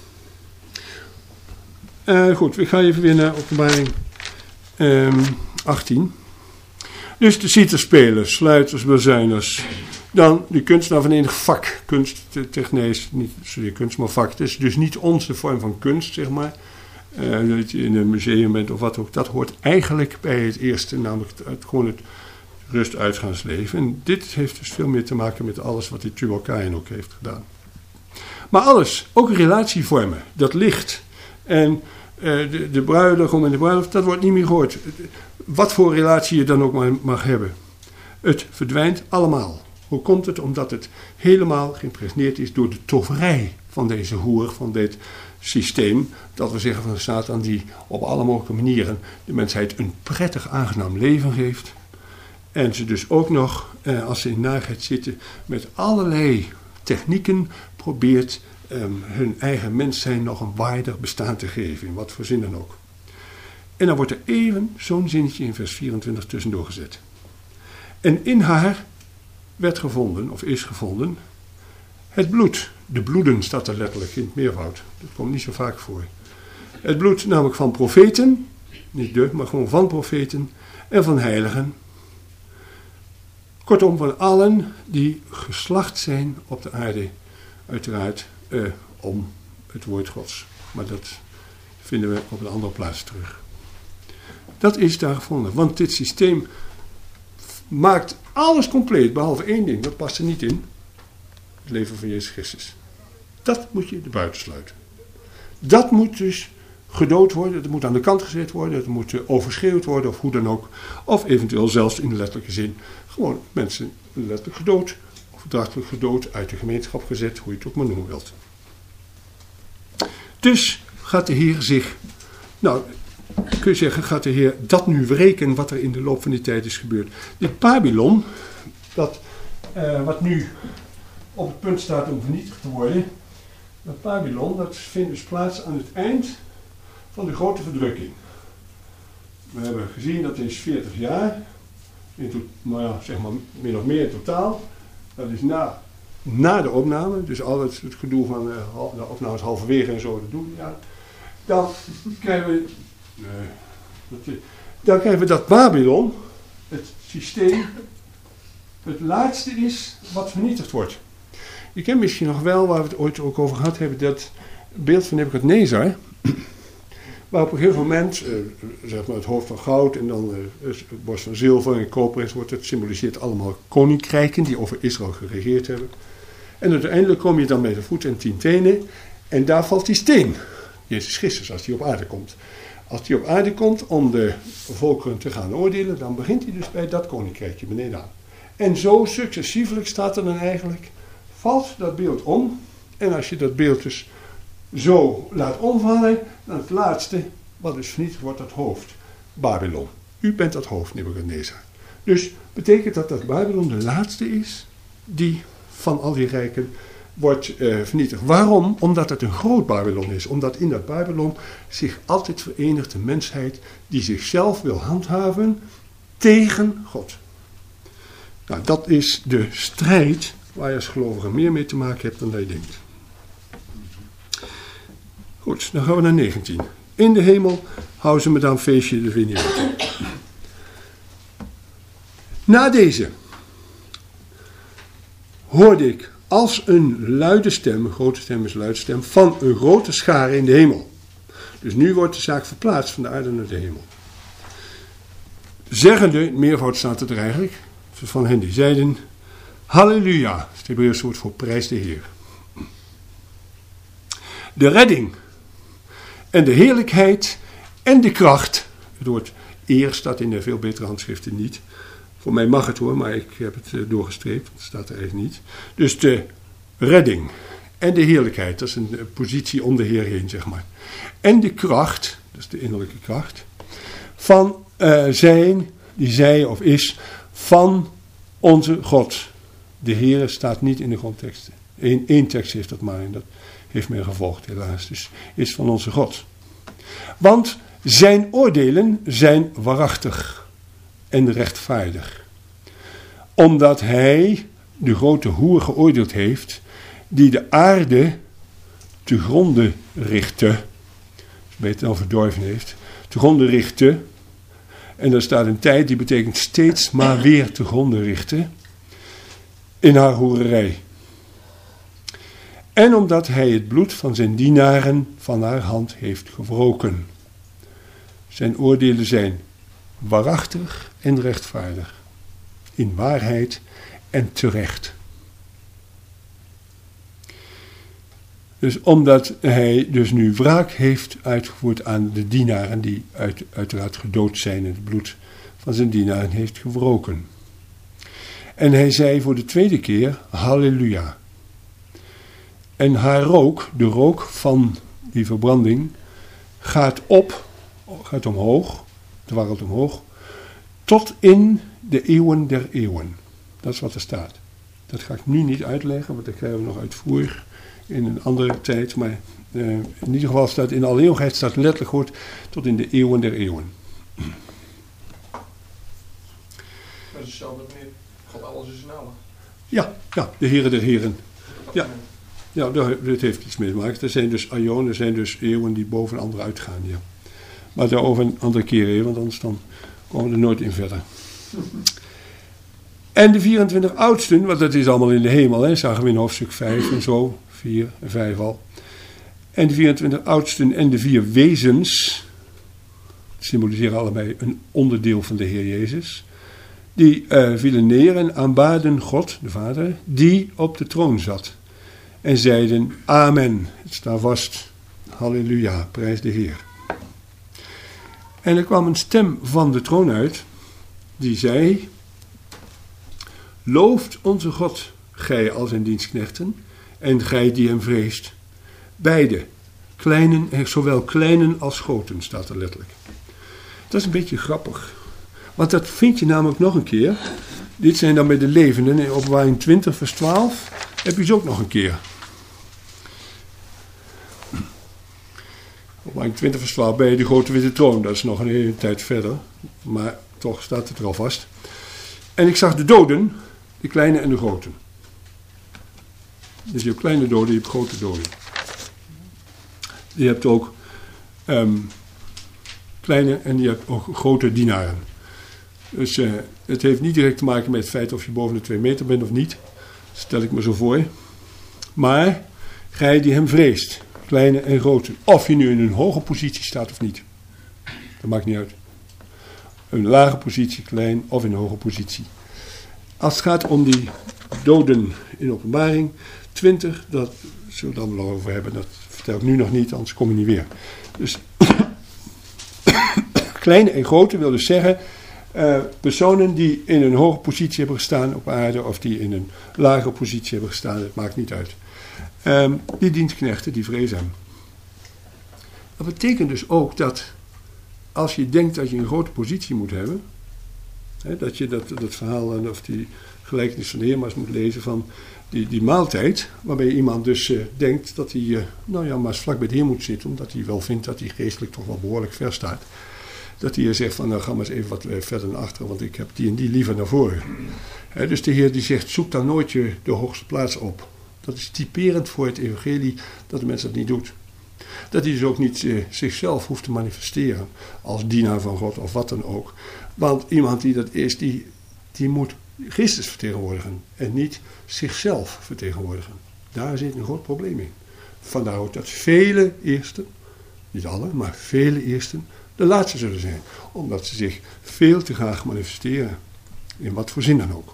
kunstenaar. Uh, goed, ik ga even weer naar Openbaring um, achttien. Dus de citerspelers, sluiters, bezuiners. Dan de kunstenaar van enig vak. Kunst, technees, niet zozeer kunst, maar vak. Het is dus niet onze vorm van kunst, zeg maar. Uh, dat je in een museum bent of wat ook. Dat hoort eigenlijk bij het eerste, namelijk het, het, gewoon het rustuitgaansleven. En dit heeft dus veel meer te maken met alles wat die Tubal-Caïn ook heeft gedaan. Maar alles, ook relatievormen, dat licht. En uh, de, de bruidegom en de bruiloft, dat wordt niet meer gehoord. Wat voor relatie je dan ook maar mag hebben. Het verdwijnt allemaal. Hoe komt het? Omdat het helemaal geïmpregneerd is door de toverij van deze hoer, van dit systeem. Dat we zeggen van de Satan die op alle mogelijke manieren de mensheid een prettig aangenaam leven geeft. En ze dus ook nog, eh, als ze in naarheid zitten, met allerlei technieken probeert um, hun eigen mens zijn nog een waardig bestaan te geven. In wat voor zin dan ook. En dan wordt er even zo'n zinnetje in vers vierentwintig tussendoor gezet. En in haar werd gevonden, of is gevonden, het bloed. De bloeden staat er letterlijk in het meervoud. Dat komt niet zo vaak voor. Het bloed namelijk van profeten, niet de, maar gewoon van profeten en van heiligen. Kortom, van allen die geslacht zijn op de aarde, uiteraard eh, om het woord Gods. Maar dat vinden we op een andere plaats terug. Dat is daar gevonden, want dit systeem maakt alles compleet, behalve één ding, dat past er niet in. Het leven van Jezus Christus. Dat moet je er buiten sluiten. Dat moet dus gedood worden, dat moet aan de kant gezet worden, dat moet overschreeuwd worden of hoe dan ook. Of eventueel zelfs in de letterlijke zin gewoon mensen letterlijk gedood of verdrachtelijk gedood, uit de gemeenschap gezet, hoe je het ook maar noemen wilt. Dus gaat de Heer zich, nou kun je zeggen, gaat de Heer dat nu wreken wat er in de loop van die tijd is gebeurd. Dit Babylon, dat, uh, wat nu op het punt staat om vernietigd te worden, dat Babylon, dat vindt dus plaats aan het eind van de grote verdrukking. We hebben gezien dat is veertig jaar, in to, nou ja, zeg maar min of meer in totaal. Dat is na, na de opname, dus al het, het gedoe van uh, de opname is halverwege en zo, dat doen we ja. Dan krijgen we, nee, dat, dan krijgen we dat Babylon, het systeem, het laatste is wat vernietigd wordt. Je kent misschien nog wel, waar we het ooit ook over gehad hebben, dat beeld van Nebukadnezar, waar op een gegeven moment, uh, zeg maar het hoofd van goud en dan uh, het borst van zilver en koper is, wordt het symboliseert allemaal koninkrijken die over Israël geregeerd hebben. En uiteindelijk kom je dan bij de voet en tien tenen en daar valt die steen. Jezus Christus, als hij op aarde komt. Als hij op aarde komt om de volkeren te gaan oordelen, dan begint hij dus bij dat koninkrijkje beneden aan. En zo successievelijk staat er dan eigenlijk, valt dat beeld om. En als je dat beeld dus zo laat omvallen, dan het laatste, wat dus vernietigd wordt, dat hoofd, Babylon. U bent dat hoofd, Nebukadnezar. Dus betekent dat dat Babylon de laatste is die van al die rijken wordt uh, vernietigd. Waarom? Omdat het een groot Babylon is. Omdat in dat Babylon zich altijd verenigt de mensheid die zichzelf wil handhaven tegen God. Nou, dat is de strijd waar je als gelovige meer mee te maken hebt dan dat je denkt. Goed, dan gaan we naar negentien. In de hemel houden ze me dan een feestje de Vignette. Na deze hoorde ik als een luide stem, een grote stem is een luide stem, van een grote schare in de hemel. Dus nu wordt de zaak verplaatst van de aarde naar de hemel. Zeggende, in meervoud staat het er eigenlijk, van hen die zeiden, halleluja, het Hebreeuwse woord voor prijs de Heer. De redding en de heerlijkheid en de kracht, het woord eer staat in de veel betere handschriften niet. Voor mij mag het hoor, maar ik heb het doorgestreept, het staat er eigenlijk niet. Dus de redding en de heerlijkheid, dat is een positie om de Heer heen, zeg maar. En de kracht, dat is de innerlijke kracht, van uh, zijn, die zij of is, van onze God. De Heer staat niet in de grondteksten. Eén, één tekst heeft dat maar en dat heeft men gevolgd helaas. Dus is van onze God. Want zijn oordelen zijn waarachtig en rechtvaardig. Omdat hij de grote hoer geoordeeld heeft die de aarde te gronde richtte. Beter dan verdorven heeft. Te gronde richtte. En daar staat een tijd die betekent steeds maar weer te gronde richten. In haar hoererij. En omdat hij het bloed van zijn dienaren van haar hand heeft gewroken. Zijn oordelen zijn waarachtig en rechtvaardig. In waarheid en terecht. Dus omdat hij dus nu wraak heeft uitgevoerd aan de dienaren die uit, uiteraard gedood zijn en het bloed van zijn dienaren heeft gewroken. En hij zei voor de tweede keer, halleluja. En haar rook, de rook van die verbranding, gaat op, gaat omhoog, dwarrelt omhoog, tot in de eeuwen der eeuwen. Dat is wat er staat. Dat ga ik nu niet uitleggen, want dat krijgen we nog uitvoerig in een andere tijd. Maar uh, in ieder geval staat in alle eeuwigheid, staat letterlijk goed, tot in de eeuwen der eeuwen. Dat is hetzelfde meer. God alles is in allen. Ja, ja, de heren der heren. Ja, ja, dat heeft iets mee te maken. Er zijn dus aionen, er zijn dus eeuwen die boven andere uitgaan. Ja. Maar daarover een andere keer even, want anders dan komen we er nooit in verder. En de vierentwintig oudsten, want dat is allemaal in de hemel, hè, zagen we in hoofdstuk vijf en zo, vier en vijf al. En de vierentwintig oudsten en de vier wezens, symboliseren allebei een onderdeel van de Heer Jezus, die uh, vielen neer en aanbaden God, de Vader, die op de troon zat. En zeiden, amen, het staat vast, halleluja, prijs de Heer. En er kwam een stem van de troon uit, die zei, looft onze God, gij al zijn dienstknechten, en gij die hem vreest. Beide, kleinen, zowel kleinen als groten, staat er letterlijk. Dat is een beetje grappig. Want dat vind je namelijk nog een keer. Dit zijn dan bij de levenden. In Openbaring twintig vers twaalf heb je ze ook nog een keer. Openbaring twintig vers twaalf bij de grote witte troon. Dat is nog een hele tijd verder. Maar toch staat het er al vast. En ik zag de doden, de kleine en de grote. Dus je hebt kleine doden, je hebt grote doden. Je hebt ook um, kleine en je hebt ook grote dienaren. Dus uh, het heeft niet direct te maken met het feit of je boven de twee meter bent of niet. Dat stel ik me zo voor. Maar gij die hem vreest, kleine en grote. Of je nu in een hoge positie staat of niet. Dat maakt niet uit. Een lage positie, klein of in een hoge positie. Als het gaat om die doden in Openbaring twintig, dat zullen we het allemaal over hebben. Dat vertel ik nu nog niet, anders kom je niet weer. Dus kleine en grote wil dus zeggen, uh, personen die in een hoge positie hebben gestaan op aarde, of die in een lagere positie hebben gestaan, het maakt niet uit. Um, die dienstknechten, die vrezen hem. Dat betekent dus ook dat als je denkt dat je een grote positie moet hebben, hè, dat je dat, dat verhaal of die gelijkenis van de Heer maar eens moet lezen van die, die maaltijd, waarbij iemand dus uh, denkt dat hij uh, nou ja, maar eens vlak bij de Heer moet zitten, omdat hij wel vindt dat hij geestelijk toch wel behoorlijk ver staat. Dat hij zegt van nou ga maar eens even wat verder naar achteren, want ik heb die en die liever naar voren. Hè, dus de Heer die zegt zoek dan nooit je de hoogste plaats op. Dat is typerend voor het evangelie dat de mens dat niet doet. Dat hij dus ook niet uh, zichzelf hoeft te manifesteren als dienaar van God of wat dan ook. Want iemand die dat is, die, die moet Christus vertegenwoordigen en niet zichzelf vertegenwoordigen. Daar zit een groot probleem in. Vandaar ook dat vele eersten, niet alle, maar vele eersten, de laatste zullen zijn. Omdat ze zich veel te graag manifesteren. In wat voor zin dan ook.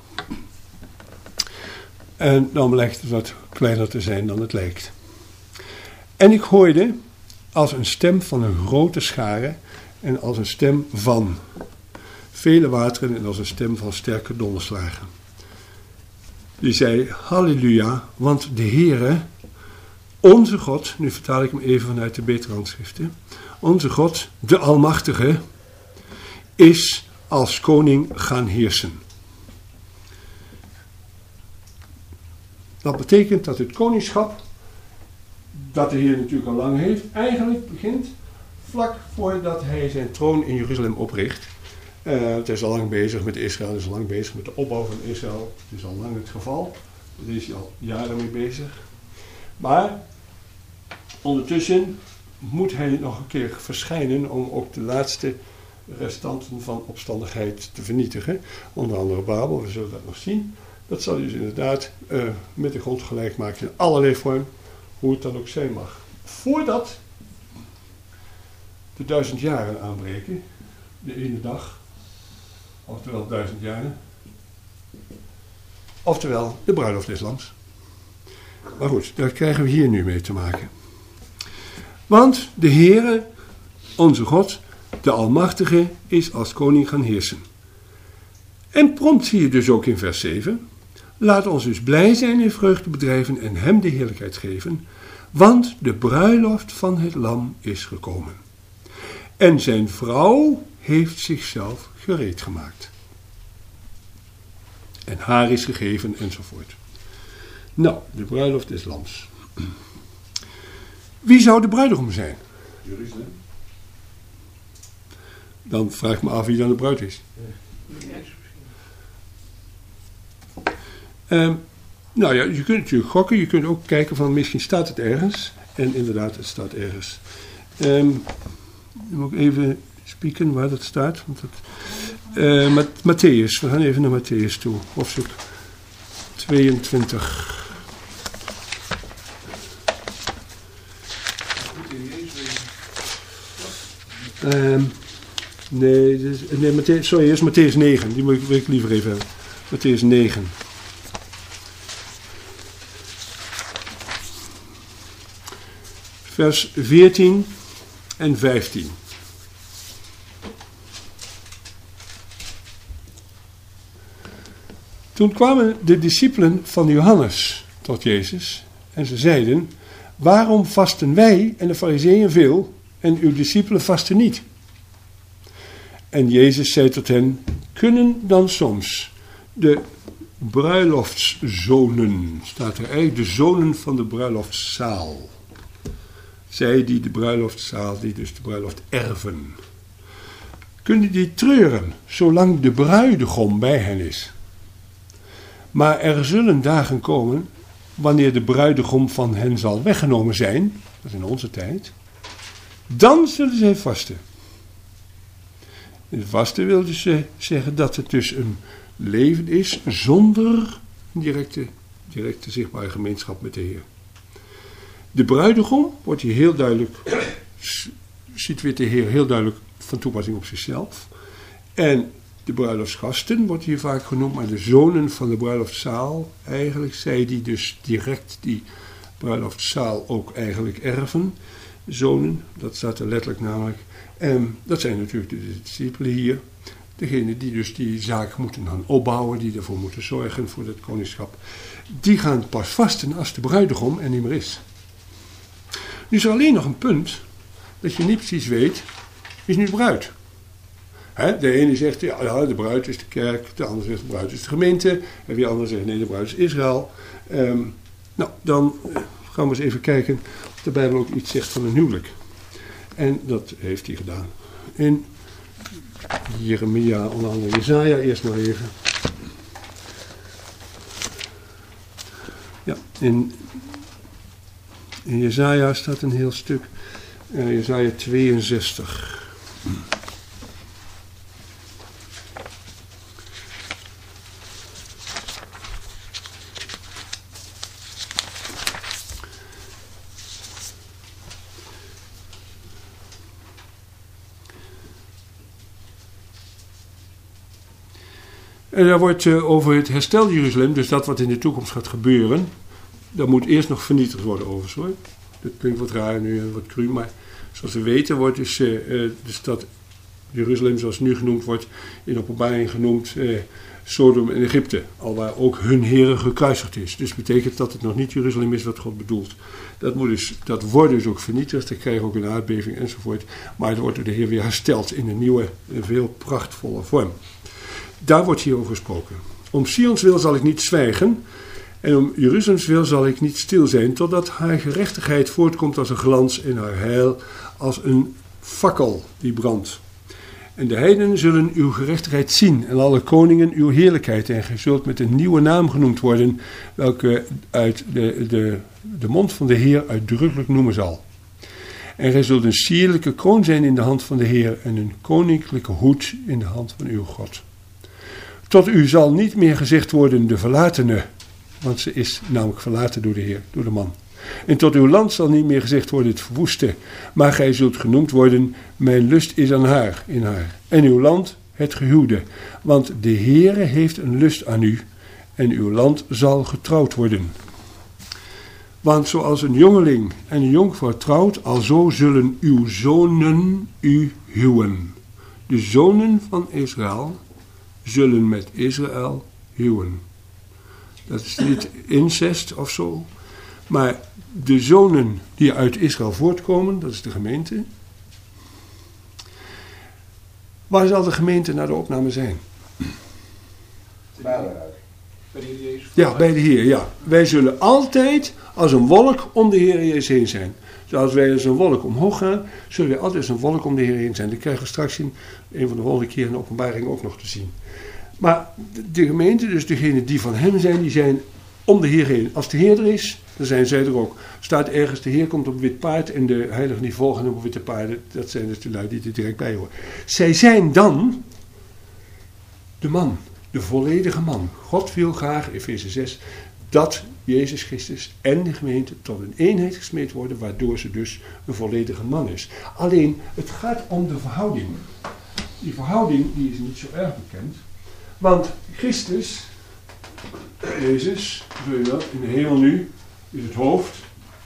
En dan blijkt het wat kleiner te zijn dan het lijkt. En ik hoorde als een stem van een grote schare en als een stem van vele wateren en als een stem van sterke donderslagen. Die zei, halleluja, want de Heere, onze God, nu vertaal ik hem even vanuit de betere handschriften, onze God, de Almachtige, is als koning gaan heersen. Dat betekent dat het koningschap, dat de Heer natuurlijk al lang heeft, eigenlijk begint vlak voordat hij zijn troon in Jeruzalem opricht. Uh, het is al lang bezig met Israël, het is al lang bezig met de opbouw van Israël. Het is al lang het geval, daar is hij al jaren mee bezig. Maar ondertussen moet hij nog een keer verschijnen om ook de laatste restanten van opstandigheid te vernietigen. Onder andere Babel, we zullen dat nog zien. Dat zal hij dus inderdaad uh, met de grond gelijk maken in allerlei vorm, hoe het dan ook zijn mag. Voordat de duizend jaren aanbreken, de ene dag, oftewel duizend jaren, oftewel de bruiloft des Lams. Maar goed, daar krijgen we hier nu mee te maken. Want de Heere, onze God, de Almachtige, is als koning gaan heersen. En prompt zie je dus ook in vers zeven, laat ons dus blij zijn in vreugde bedrijven en hem de heerlijkheid geven, want de bruiloft van het lam is gekomen. En zijn vrouw heeft zichzelf gereed gemaakt. En haar is gegeven enzovoort. Nou, de bruiloft des lams. Wie zou de bruidegom zijn? Jeruzalem. Dan vraag ik me af wie dan de bruid is. Um, nou ja, je kunt natuurlijk gokken. Je kunt ook kijken van misschien staat het ergens. En inderdaad, het staat ergens. Um, ik moet even spieken waar dat staat. Want dat, uh, Matthäus, we gaan even naar Matthäus toe. Hoofdstuk tweeëntwintig. Um, nee, dus, nee Matthäus, sorry, eerst Matthäus negen. Die wil ik, wil ik liever even hebben. Matthäus negen. Vers veertien en vijftien. Toen kwamen de discipelen van Johannes tot Jezus en ze zeiden, waarom vasten wij en de Farizeeën veel en uw discipelen vasten niet? En Jezus zei tot hen, kunnen dan soms de bruiloftszonen, staat er eigenlijk, de zonen van de bruiloftszaal, zij die de bruiloftszaal, die dus de bruiloft erven, kunnen die treuren, zolang de bruidegom bij hen is. Maar er zullen dagen komen, wanneer de bruidegom van hen zal weggenomen zijn, dat is in onze tijd, dan zullen zij vasten. Het vasten wil dus zeggen dat het dus een leven is zonder directe, directe zichtbare gemeenschap met de Heer. De bruidegom wordt hier heel duidelijk, situeert de Heer heel duidelijk van toepassing op zichzelf. En de bruiloftsgasten wordt hier vaak genoemd, maar de zonen van de bruiloftszaal, eigenlijk zij die dus direct die bruiloftszaal ook eigenlijk erven. Zonen, dat staat er letterlijk namelijk. En dat zijn natuurlijk de discipelen hier. Degene die dus die zaak moeten gaan opbouwen, die ervoor moeten zorgen voor het koningschap. Die gaan pas vasten als de bruidegom er niet meer is. Nu is er alleen nog een punt dat je niet precies weet, wie is nu de bruid? He, de ene zegt, ja, de bruid is de kerk, de ander zegt, de bruid is de gemeente. En wie anders zegt, nee, de bruid is Israël. Um, nou, dan gaan we eens even kijken of de Bijbel ook iets zegt van een huwelijk. En dat heeft hij gedaan. In Jeremia, onder andere Jesaja, eerst maar even. Ja, in, in Jesaja staat een heel stuk. Uh, Jesaja tweeënzestig. En daar wordt uh, over het herstel Jeruzalem, dus dat wat in de toekomst gaat gebeuren, dat moet eerst nog vernietigd worden overigens hoor. Dat klinkt wat raar nu en wat cru, maar zoals we weten wordt dus uh, uh, de stad Jeruzalem, zoals nu genoemd wordt, in Openbaring genoemd uh, Sodom en Egypte, alwaar ook hun Heere gekruisigd is. Dus betekent dat het nog niet Jeruzalem is wat God bedoelt. Dat, moet dus, dat wordt dus ook vernietigd, dat krijgt ook een aardbeving enzovoort, maar het wordt door de Heer weer hersteld in een nieuwe, een veel prachtvolle vorm. Daar wordt hier over gesproken. Om Sions wil zal ik niet zwijgen en om Jeruzalems wil zal ik niet stil zijn, totdat haar gerechtigheid voortkomt als een glans en haar heil als een fakkel die brandt. En de heidenen zullen uw gerechtigheid zien en alle koningen uw heerlijkheid. En gij zult met een nieuwe naam genoemd worden, welke uit de, de, de mond van de Heer uitdrukkelijk noemen zal. En gij zult een sierlijke kroon zijn in de hand van de Heer en een koninklijke hoed in de hand van uw God. Tot u zal niet meer gezegd worden de verlatene, want ze is namelijk verlaten door de Heer, door de man. En tot uw land zal niet meer gezegd worden het verwoeste, maar gij zult genoemd worden, mijn lust is aan haar, in haar. En uw land het gehuwde, want de Heere heeft een lust aan u, en uw land zal getrouwd worden. Want zoals een jongeling en een jonkvrouw trouwt, alzo zullen uw zonen u huwen. De zonen van Israël zullen met Israël huwen. Dat is niet incest of zo, maar de zonen die uit Israël voortkomen, dat is de gemeente. Waar zal de gemeente naar de opname zijn? Bij de Heer Jezus. Ja, bij de Heer, ja. Wij zullen altijd als een wolk om de Heer Jezus heen zijn. Zoals wij als een wolk omhoog gaan, zullen wij altijd als een wolk om de Heer heen zijn. Dat krijgen we straks in een van de volgende keer in de openbaring ook nog te zien. Maar de gemeente, dus degenen die van hem zijn, die zijn om de Heer heen. Als de Heer er is, dan zijn zij er ook. Staat ergens, de Heer komt op een wit paard en de heiligen die volgen hem op witte paarden. Dat zijn dus de lui die er direct bij horen. Zij zijn dan de man, de volledige man. God wil graag, Efeze zes, dat Jezus Christus en de gemeente tot een eenheid gesmeed worden, waardoor ze dus een volledige man is. Alleen, het gaat om de verhouding. Die verhouding die is niet zo erg bekend. Want Christus, Jezus, zul je dat, in de hemel nu, is het hoofd.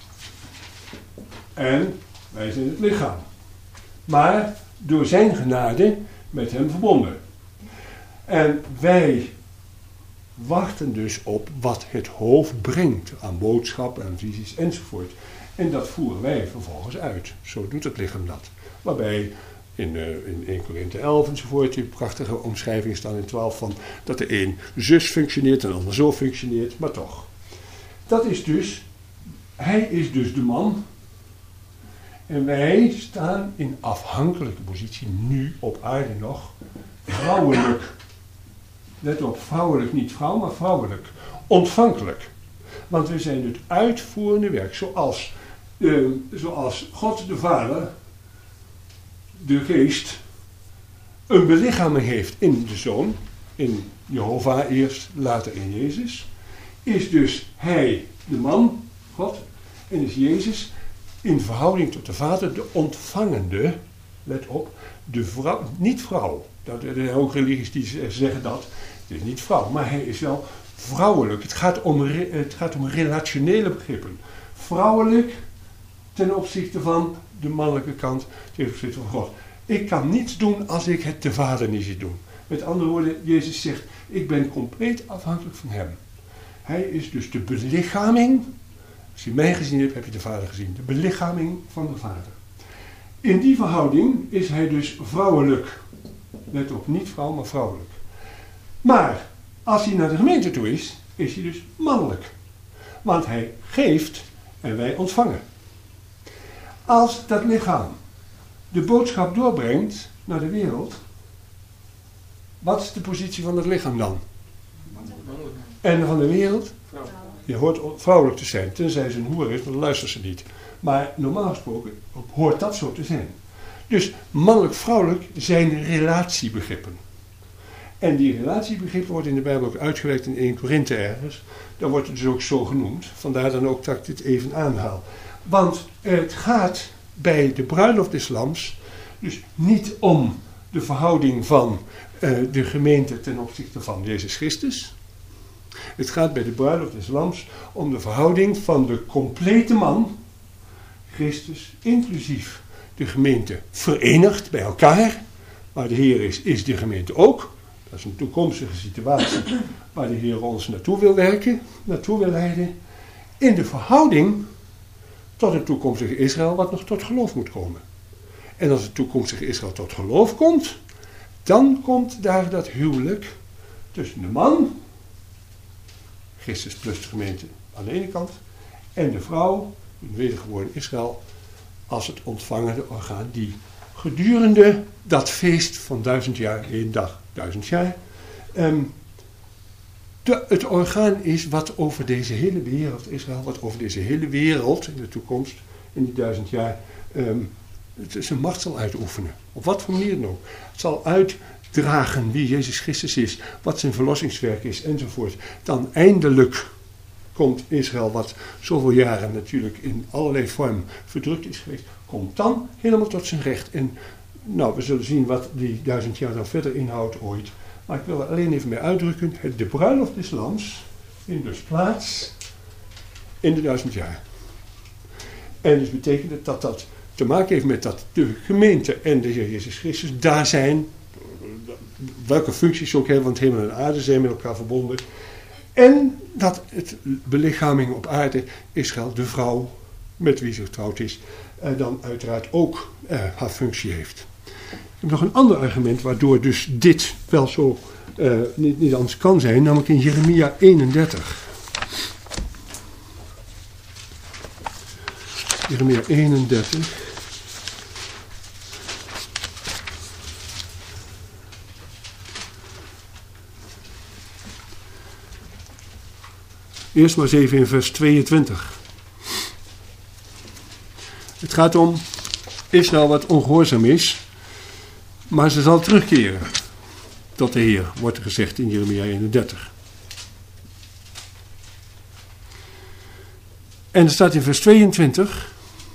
En wij zijn het lichaam. Maar door zijn genade met hem verbonden. En wij wachten dus op wat het hoofd brengt aan boodschappen, aan visies enzovoort. En dat voeren wij vervolgens uit. Zo doet het lichaam dat. Waarbij in, uh, in eerste Korinthe elf enzovoort, die prachtige omschrijving staan in twaalf van dat de een zus functioneert en de ander zo functioneert, maar toch. Dat is dus, hij is dus de man. En wij staan in afhankelijke positie, nu op aarde nog, vrouwelijk. Let op, vrouwelijk, niet vrouw, maar vrouwelijk. Ontvankelijk. Want we zijn het uitvoerende werk, zoals, uh, zoals God de Vader, de Geest, een belichaming heeft in de Zoon, in Jehovah eerst, later in Jezus, is dus hij de man, God, en is Jezus in verhouding tot de Vader de ontvangende, let op, de vrouw, niet vrouw. Dat, er zijn ook religies die zeggen dat. Het is niet vrouw, maar hij is wel vrouwelijk. Het gaat om, het gaat om relationele begrippen. vrouwelijk ten opzichte van de mannelijke kant ten opzichte van God. Ik kan niets doen als ik het de Vader niet zie doen. Met andere woorden, Jezus zegt, ik ben compleet afhankelijk van hem. Hij is dus de belichaming. Als je mij gezien hebt, heb je de Vader gezien. De belichaming van de Vader. In die verhouding is hij dus vrouwelijk. Let op, niet vrouw, maar vrouwelijk. Maar als hij naar de gemeente toe is, is hij dus mannelijk. Want hij geeft en wij ontvangen. Als dat lichaam de boodschap doorbrengt naar de wereld, wat is de positie van het lichaam dan? En van de wereld? Je hoort vrouwelijk te zijn, tenzij ze een hoer is, maar dan luistert ze niet. Maar normaal gesproken hoort dat zo te zijn. Dus mannelijk-vrouwelijk zijn relatiebegrippen. En die relatiebegrippen worden in de Bijbel ook uitgewerkt in Eerste Korinthe ergens. Dan wordt het dus ook zo genoemd. Vandaar dan ook dat ik dit even aanhaal. Want het gaat bij de bruiloft des Lams dus niet om de verhouding van uh, de gemeente ten opzichte van Jezus Christus. Het gaat bij de bruiloft des Lams om de verhouding van de complete man, Christus, inclusief de gemeente, verenigd bij elkaar. Waar de Heer is, is de gemeente ook. Dat is een toekomstige situatie waar de Heer ons naartoe wil werken, naartoe wil leiden. In de verhouding tot het toekomstige Israël wat nog tot geloof moet komen. En als het toekomstige Israël tot geloof komt, dan komt daar dat huwelijk tussen de man, Christus plus de gemeente aan de ene kant, en de vrouw, een wedergeboren Israël, als het ontvangende orgaan die gedurende dat feest van duizend jaar, één dag, duizend jaar, um, de, het orgaan is wat over deze hele wereld, Israël, wat over deze hele wereld in de toekomst, in die duizend jaar, um, het zijn macht zal uitoefenen. Op wat voor manier dan ook. Het zal uitdragen wie Jezus Christus is, wat zijn verlossingswerk is, enzovoort. Dan eindelijk komt Israël, wat zoveel jaren natuurlijk in allerlei vorm verdrukt is geweest, komt dan helemaal tot zijn recht. En nou, we zullen zien wat die duizend jaar dan verder inhoudt ooit. Maar ik wil er alleen even mee uitdrukken, het, de bruiloft des Lams vindt dus plaats in de duizend jaar. En dus betekent het dat dat te maken heeft met dat de gemeente en de Heer Jezus Christus daar zijn, welke functies ze ook hebben, want hemel en aarde zijn met elkaar verbonden. En dat het belichaming op aarde, Israël, de vrouw met wie ze getrouwd is, eh, dan uiteraard ook eh, haar functie heeft. Ik heb nog een ander argument waardoor dus dit wel zo uh, niet, niet anders kan zijn, namelijk in Jeremia eenendertig. Jeremia eenendertig. Eerst maar eens even in vers tweeëntwintig. Het gaat om Israël wat ongehoorzaam is, maar ze zal terugkeren tot de Heer, wordt er gezegd in Jeremia eenendertig. En er staat in vers tweeëntwintig,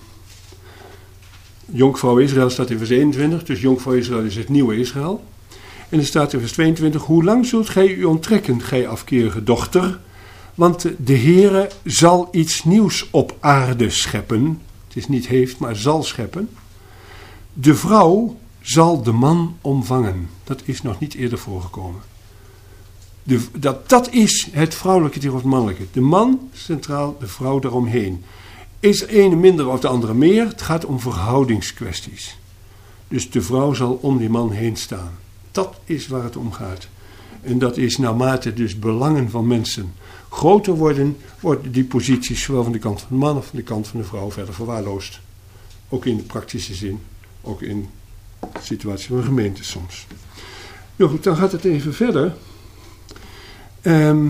jonkvrouw Israël staat in vers eenentwintig, dus jonkvrouw Israël is het nieuwe Israël. En er staat in vers tweeëntwintig, hoe lang zult gij u onttrekken, gij afkerige dochter? Want de Heere zal iets nieuws op aarde scheppen. Het is niet heeft, maar zal scheppen. De vrouw zal de man omvangen. Dat is nog niet eerder voorgekomen. De, dat, dat is het vrouwelijke tegenover het mannelijke. De man centraal, de vrouw daaromheen. Is de ene minder of de andere meer? Het gaat om verhoudingskwesties. Dus de vrouw zal om die man heen staan. Dat is waar het om gaat. En dat is naarmate dus belangen van mensen groter worden, worden die posities zowel van de kant van de man als van de kant van de vrouw verder verwaarloosd. Ook in de praktische zin, ook in de situatie van gemeenten soms. Nou goed, dan gaat het even verder. Um,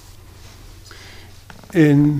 in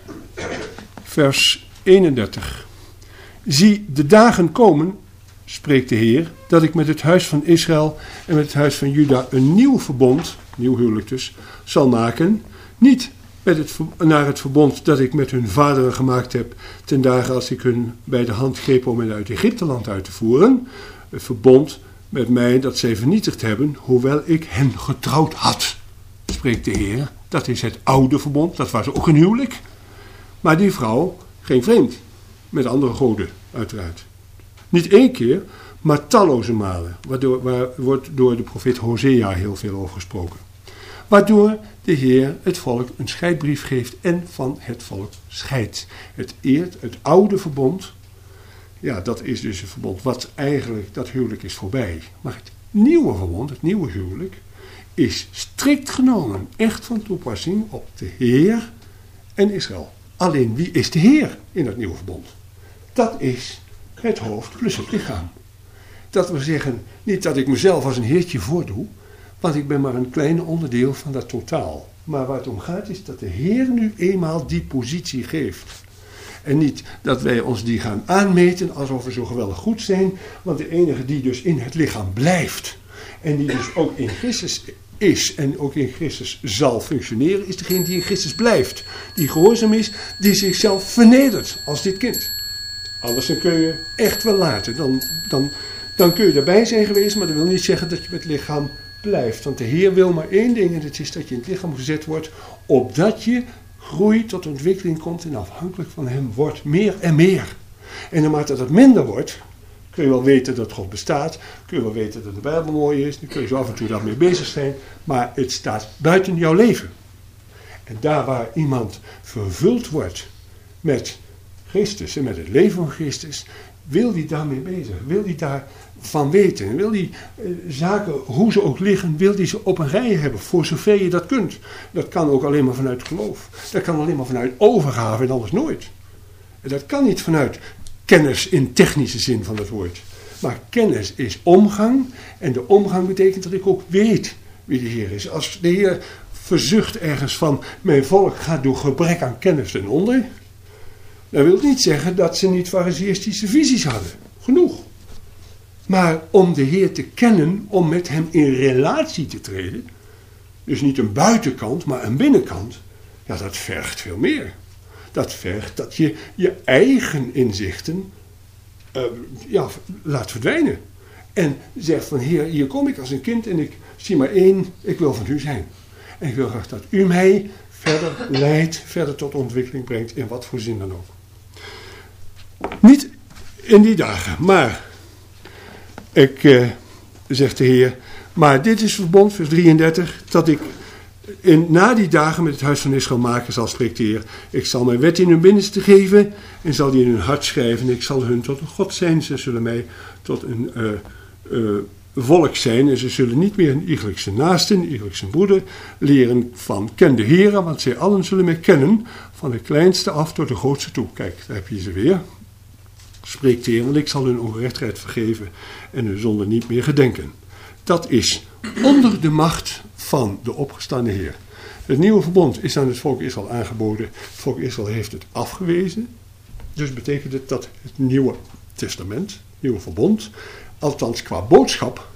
vers eenendertig. Zie, de dagen komen, spreekt de Heer, dat ik met het huis van Israël en met het huis van Juda een nieuw verbond, nieuw huwelijk dus, zal maken. Niet met het, naar het verbond dat ik met hun vaderen gemaakt heb, ten dagen als ik hun bij de hand greep om hen uit Egypteland uit te voeren. Het verbond met mij dat zij vernietigd hebben, hoewel ik hen getrouwd had, spreekt de Heer. Dat is het oude verbond, dat was ook een huwelijk. Maar die vrouw ging vreemd. Met andere goden, uiteraard. Niet één keer, maar talloze malen. Waardoor, waar wordt door de profeet Hosea heel veel over gesproken. Waardoor de Heer het volk een scheidbrief geeft en van het volk scheidt. Het eert, het oude verbond. Ja, dat is dus een verbond wat eigenlijk, dat huwelijk is voorbij. Maar het nieuwe verbond, het nieuwe huwelijk, is strikt genomen echt van toepassing op de Heer en Israël. Alleen wie is de Heer in het nieuwe verbond? Dat is het hoofd plus het lichaam. Dat wil zeggen, niet dat ik mezelf als een heertje voordoe, want ik ben maar een klein onderdeel van dat totaal. Maar waar het om gaat is dat de Heer nu eenmaal die positie geeft. En niet dat wij ons die gaan aanmeten alsof we zo geweldig goed zijn, want de enige die dus in het lichaam blijft en die dus ook in Christus is en ook in Christus zal functioneren, is degene die in Christus blijft. Die gehoorzaam is, die zichzelf vernedert als dit kind. Anders dan kun je echt wel laten. Dan, dan, dan kun je erbij zijn geweest, maar dat wil niet zeggen dat je met het lichaam blijft. Want de Heer wil maar één ding en dat is dat je in het lichaam gezet wordt, opdat je groei tot ontwikkeling komt en afhankelijk van hem wordt meer en meer. En naarmate dat minder wordt, kun je wel weten dat God bestaat, kun je wel weten dat de Bijbel mooi is, dan kun je zo af en toe daarmee bezig zijn, maar het staat buiten jouw leven. En daar waar iemand vervuld wordt met Christus en met het leven van Christus, wil die daarmee bezig, wil die daarvan weten, wil die eh, zaken, hoe ze ook liggen, wil die ze op een rij hebben, voor zover je dat kunt. Dat kan ook alleen maar vanuit geloof. Dat kan alleen maar vanuit overgave en anders nooit. En dat kan niet vanuit kennis in technische zin van het woord. Maar kennis is omgang en de omgang betekent dat ik ook weet wie de Heer is. Als de Heer verzucht ergens van, mijn volk gaat door gebrek aan kennis ten onder, dat wil niet zeggen dat ze niet fariseïstische visies hadden. Genoeg. Maar om de Heer te kennen, om met hem in relatie te treden, dus niet een buitenkant, maar een binnenkant, ja, dat vergt veel meer. Dat vergt dat je je eigen inzichten uh, ja, laat verdwijnen. En zegt van, Heer, hier kom ik als een kind en ik zie maar één, ik wil van u zijn. En ik wil graag dat u mij verder leidt, verder tot ontwikkeling brengt, in wat voor zin dan ook. Niet in die dagen, maar ik, uh, zegt de Heer, maar dit is verbond, vers drieëndertig, dat ik in, na die dagen met het huis van Israël maken zal, spreekt de Heer. Ik zal mijn wet in hun binnenste geven en zal die in hun hart schrijven. Ik zal hun tot een God zijn, ze zullen mij tot een uh, uh, volk zijn en ze zullen niet meer een iegelijkse naaste, een iegelijkse broeder leren van ken de Heer, want zij allen zullen mij kennen, van de kleinste af tot de grootste toe. Kijk, daar heb je ze weer. Spreekt de Heer, want ik zal hun ongerechtigheid vergeven en hun zonde niet meer gedenken. Dat is onder de macht van de opgestane Heer. Het nieuwe verbond is aan het volk Israël aangeboden. Het volk Israël heeft het afgewezen. Dus betekent het dat het nieuwe testament, het nieuwe verbond, althans qua boodschap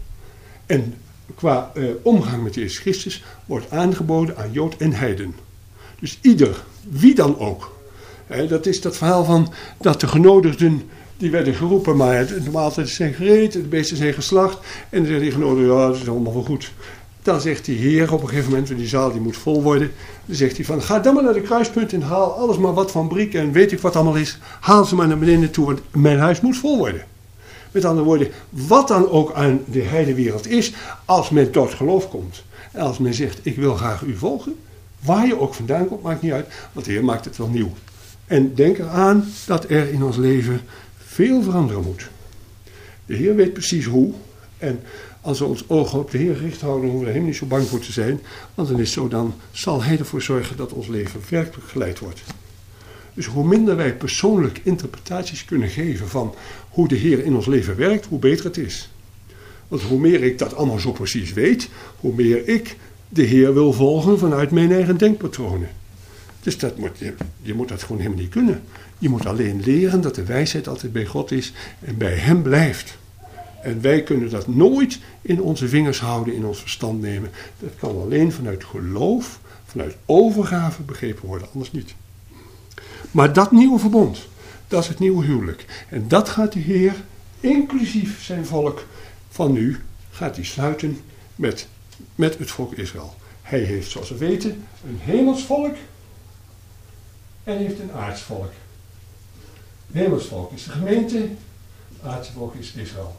en qua uh, omgang met Jezus Christus, wordt aangeboden aan Jood en Heiden. Dus ieder, wie dan ook. He, dat is dat verhaal van dat de genodigden, die werden geroepen, maar de maaltijden zijn gereed, de beesten zijn geslacht. En dan zeggen die genodigden, ja, dat is allemaal wel goed. Dan zegt die Heer op een gegeven moment, want die zaal die moet vol worden. Dan zegt hij van, ga dan maar naar de kruispunt en haal alles maar wat van briek en weet ik wat allemaal is. Haal ze maar naar beneden toe, want mijn huis moet vol worden. Met andere woorden, wat dan ook aan de heidenwereld is, als men tot geloof komt. En als men zegt, ik wil graag u volgen, waar je ook vandaan komt, maakt niet uit, want de Heer maakt het wel nieuw. En denk eraan dat er in ons leven veel veranderen moet. De Heer weet precies hoe. En als we ons ogen op de Heer gericht houden, hoeven we er helemaal niet zo bang voor te zijn. Want dan is zo, dan zal Hij ervoor zorgen dat ons leven werkelijk geleid wordt. Dus hoe minder wij persoonlijk interpretaties kunnen geven van hoe de Heer in ons leven werkt, hoe beter het is. Want hoe meer ik dat allemaal zo precies weet, hoe meer ik de Heer wil volgen vanuit mijn eigen denkpatronen. Dus dat moet, je, je moet dat gewoon helemaal niet kunnen. Je moet alleen leren dat de wijsheid altijd bij God is en bij Hem blijft. En wij kunnen dat nooit in onze vingers houden, in ons verstand nemen. Dat kan alleen vanuit geloof, vanuit overgave begrepen worden, anders niet. Maar dat nieuwe verbond, dat is het nieuwe huwelijk. En dat gaat de Heer, inclusief zijn volk van nu, gaat hij sluiten met, met het volk Israël. Hij heeft, zoals we weten, een hemels volk en heeft een aardsvolk. Hemelsvolk is de gemeente, aardsvolk is Israël.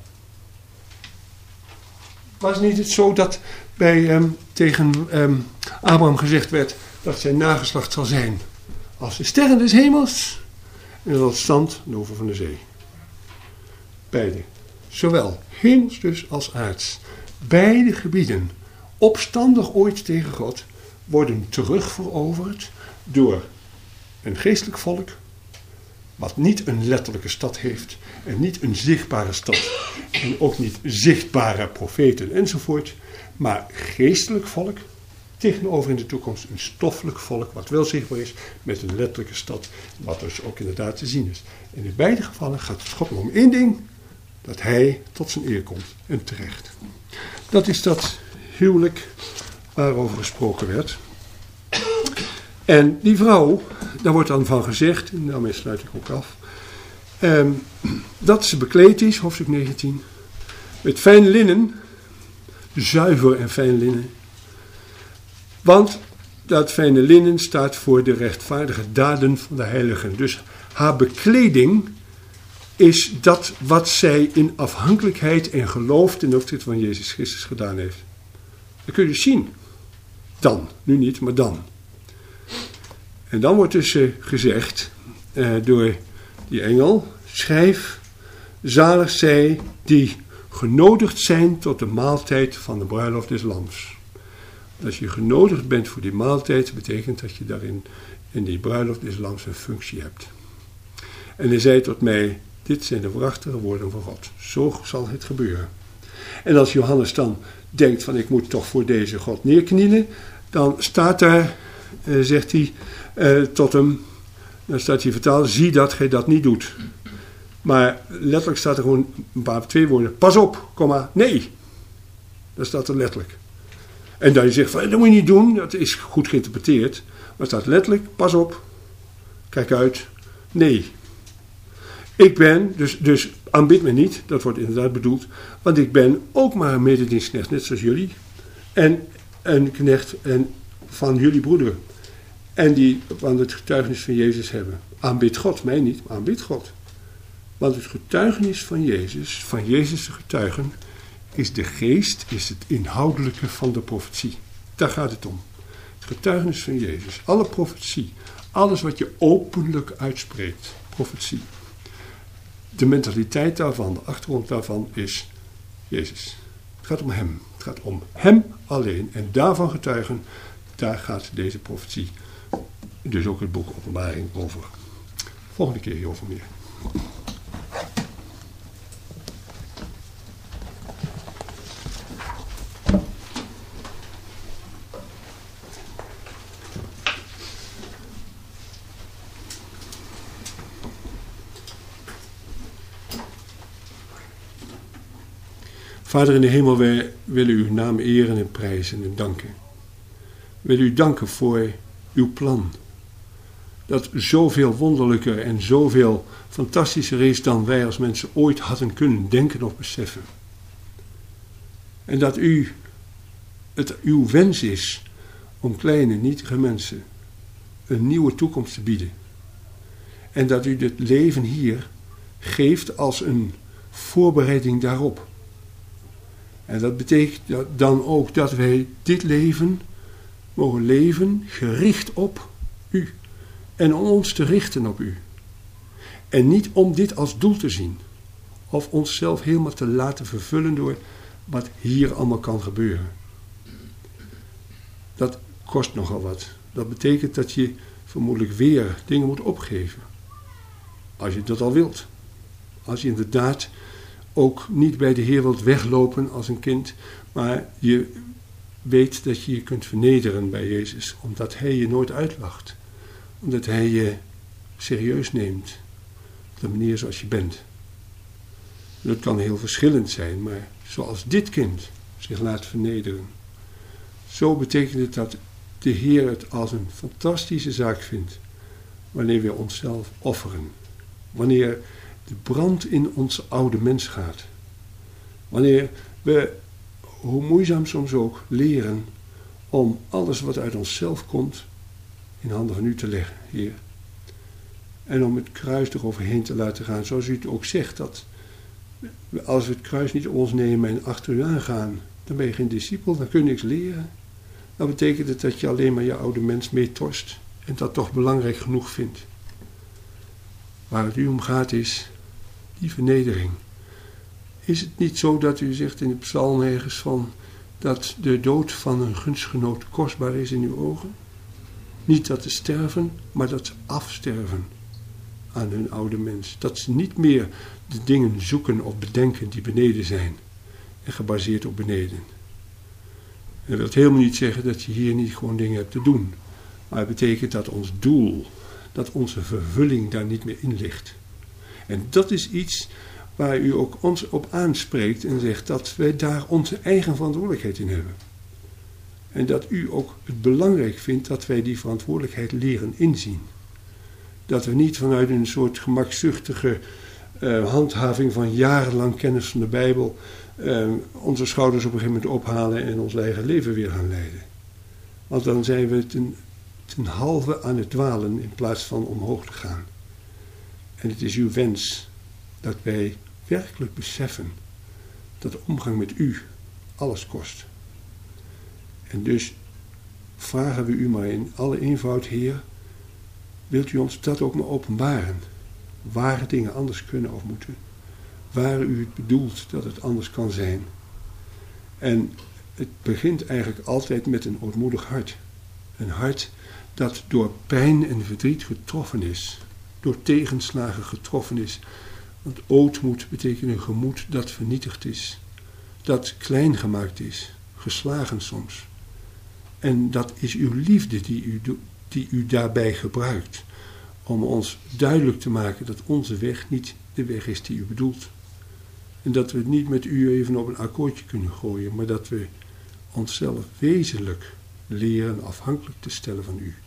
Was niet het zo dat bij, um, tegen um, Abraham gezegd werd dat zijn nageslacht zal zijn als de sterren des hemels en als stand de oever van de zee? Beide. Zowel hemels dus als aards. Beide gebieden, opstandig ooit tegen God, worden terugveroverd door een geestelijk volk, wat niet een letterlijke stad heeft en niet een zichtbare stad en ook niet zichtbare profeten enzovoort, maar geestelijk volk tegenover in de toekomst een stoffelijk volk wat wel zichtbaar is met een letterlijke stad, wat dus ook inderdaad te zien is. En in beide gevallen gaat het God om één ding, dat hij tot zijn eer komt en terecht. Dat is dat huwelijk waarover gesproken werd. En die vrouw, daar wordt dan van gezegd, en daarmee sluit ik ook af, eh, dat ze bekleed is, hoofdstuk negentien, met fijn linnen, zuiver en fijn linnen. Want dat fijne linnen staat voor de rechtvaardige daden van de heiligen. Dus haar bekleding is dat wat zij in afhankelijkheid en geloof ten opzichte van Jezus Christus gedaan heeft. Dat kun je dus zien. Dan, nu niet, maar dan. En dan wordt dus uh, gezegd uh, door die engel, schrijf, zalig zij die genodigd zijn tot de maaltijd van de bruiloft des lams. Als je genodigd bent voor die maaltijd, betekent dat je daarin in die bruiloft des lams een functie hebt. En hij zei tot mij, dit zijn de prachtige woorden van God. Zo zal het gebeuren. En als Johannes dan denkt van ik moet toch voor deze God neerknielen, dan staat daar, uh, zegt hij uh, tot hem, dan staat hij vertaald, zie dat gij dat niet doet. Maar letterlijk staat er gewoon een paar, twee woorden, pas op, komma, nee. Dat staat er letterlijk. En dan je zegt van, dat moet je niet doen, dat is goed geïnterpreteerd. Maar staat letterlijk, pas op, kijk uit, nee. Ik ben, dus, dus aanbid me niet, dat wordt inderdaad bedoeld, want ik ben ook maar een mededienstknecht, net zoals jullie. En een knecht en van jullie broederen. En die van het getuigenis van Jezus hebben. Aanbid God, mij niet, maar aanbid God. Want het getuigenis van Jezus, van Jezus te getuigen, is de geest, is het inhoudelijke van de profetie. Daar gaat het om. Het getuigenis van Jezus, alle profetie, alles wat je openlijk uitspreekt, profetie. De mentaliteit daarvan, de achtergrond daarvan is Jezus. Het gaat om hem. Het gaat om hem alleen. En daarvan getuigen, daar gaat deze profetie, dus ook het boek Openbaring, over. Volgende keer hierover meer. Vader in de hemel, wij willen uw naam eren en prijzen en danken. We willen u danken voor uw plan. Dat zoveel wonderlijker en zoveel fantastischer is dan wij als mensen ooit hadden kunnen denken of beseffen. En dat u, het uw wens is om kleine, nietige mensen een nieuwe toekomst te bieden. En dat u dit leven hier geeft als een voorbereiding daarop. En dat betekent dan ook dat wij dit leven mogen leven gericht op u. En om ons te richten op u. En niet om dit als doel te zien. Of onszelf helemaal te laten vervullen door wat hier allemaal kan gebeuren. Dat kost nogal wat. Dat betekent dat je vermoedelijk weer dingen moet opgeven. Als je dat al wilt. Als je inderdaad ook niet bij de Heer wilt weglopen als een kind, maar je weet dat je je kunt vernederen bij Jezus, omdat Hij je nooit uitlacht. Omdat Hij je serieus neemt, op de manier zoals je bent. Dat kan heel verschillend zijn, maar zoals dit kind zich laat vernederen. Zo betekent het dat de Heer het als een fantastische zaak vindt, wanneer we onszelf offeren. Wanneer de brand in onze oude mens gaat. Wanneer we, hoe moeizaam soms ook, leren om alles wat uit onszelf komt in handen van u te leggen, Heer. En om het kruis eroverheen te laten gaan, zoals u het ook zegt, dat als we het kruis niet op ons nemen en achter u aangaan, dan ben je geen discipel, dan kun je niks leren. Dan betekent het dat je alleen maar je oude mens meetorst en dat toch belangrijk genoeg vindt. Waar het u om gaat is die vernedering. Is het niet zo dat u zegt in de psalm ergens van dat de dood van een gunstgenoot kostbaar is in uw ogen? Niet dat ze sterven, maar dat ze afsterven aan hun oude mens. Dat ze niet meer de dingen zoeken of bedenken die beneden zijn en gebaseerd op beneden. En dat wil helemaal niet zeggen dat je hier niet gewoon dingen hebt te doen. Maar het betekent dat ons doel, dat onze vervulling daar niet meer in ligt. En dat is iets waar u ook ons op aanspreekt en zegt dat wij daar onze eigen verantwoordelijkheid in hebben. En dat u ook het belangrijk vindt dat wij die verantwoordelijkheid leren inzien. Dat we niet vanuit een soort gemakzuchtige uh, handhaving van jarenlang kennis van de Bijbel uh, onze schouders op een gegeven moment ophalen en ons eigen leven weer gaan leiden. Want dan zijn we ten, ten halve aan het dwalen in plaats van omhoog te gaan. En het is uw wens dat wij werkelijk beseffen dat de omgang met u alles kost. En dus vragen we u maar in alle eenvoud, Heer, wilt u ons dat ook maar openbaren? Waar dingen anders kunnen of moeten. Waar u het bedoelt dat het anders kan zijn. En het begint eigenlijk altijd met een ootmoedig hart. Een hart dat door pijn en verdriet getroffen is. Door tegenslagen getroffen is. Want ootmoed betekent een gemoed dat vernietigd is. Dat klein gemaakt is. Geslagen soms. En dat is uw liefde die u, die u daarbij gebruikt. Om ons duidelijk te maken dat onze weg niet de weg is die u bedoelt. En dat we het niet met u even op een akkoordje kunnen gooien. Maar dat we onszelf wezenlijk leren afhankelijk te stellen van u.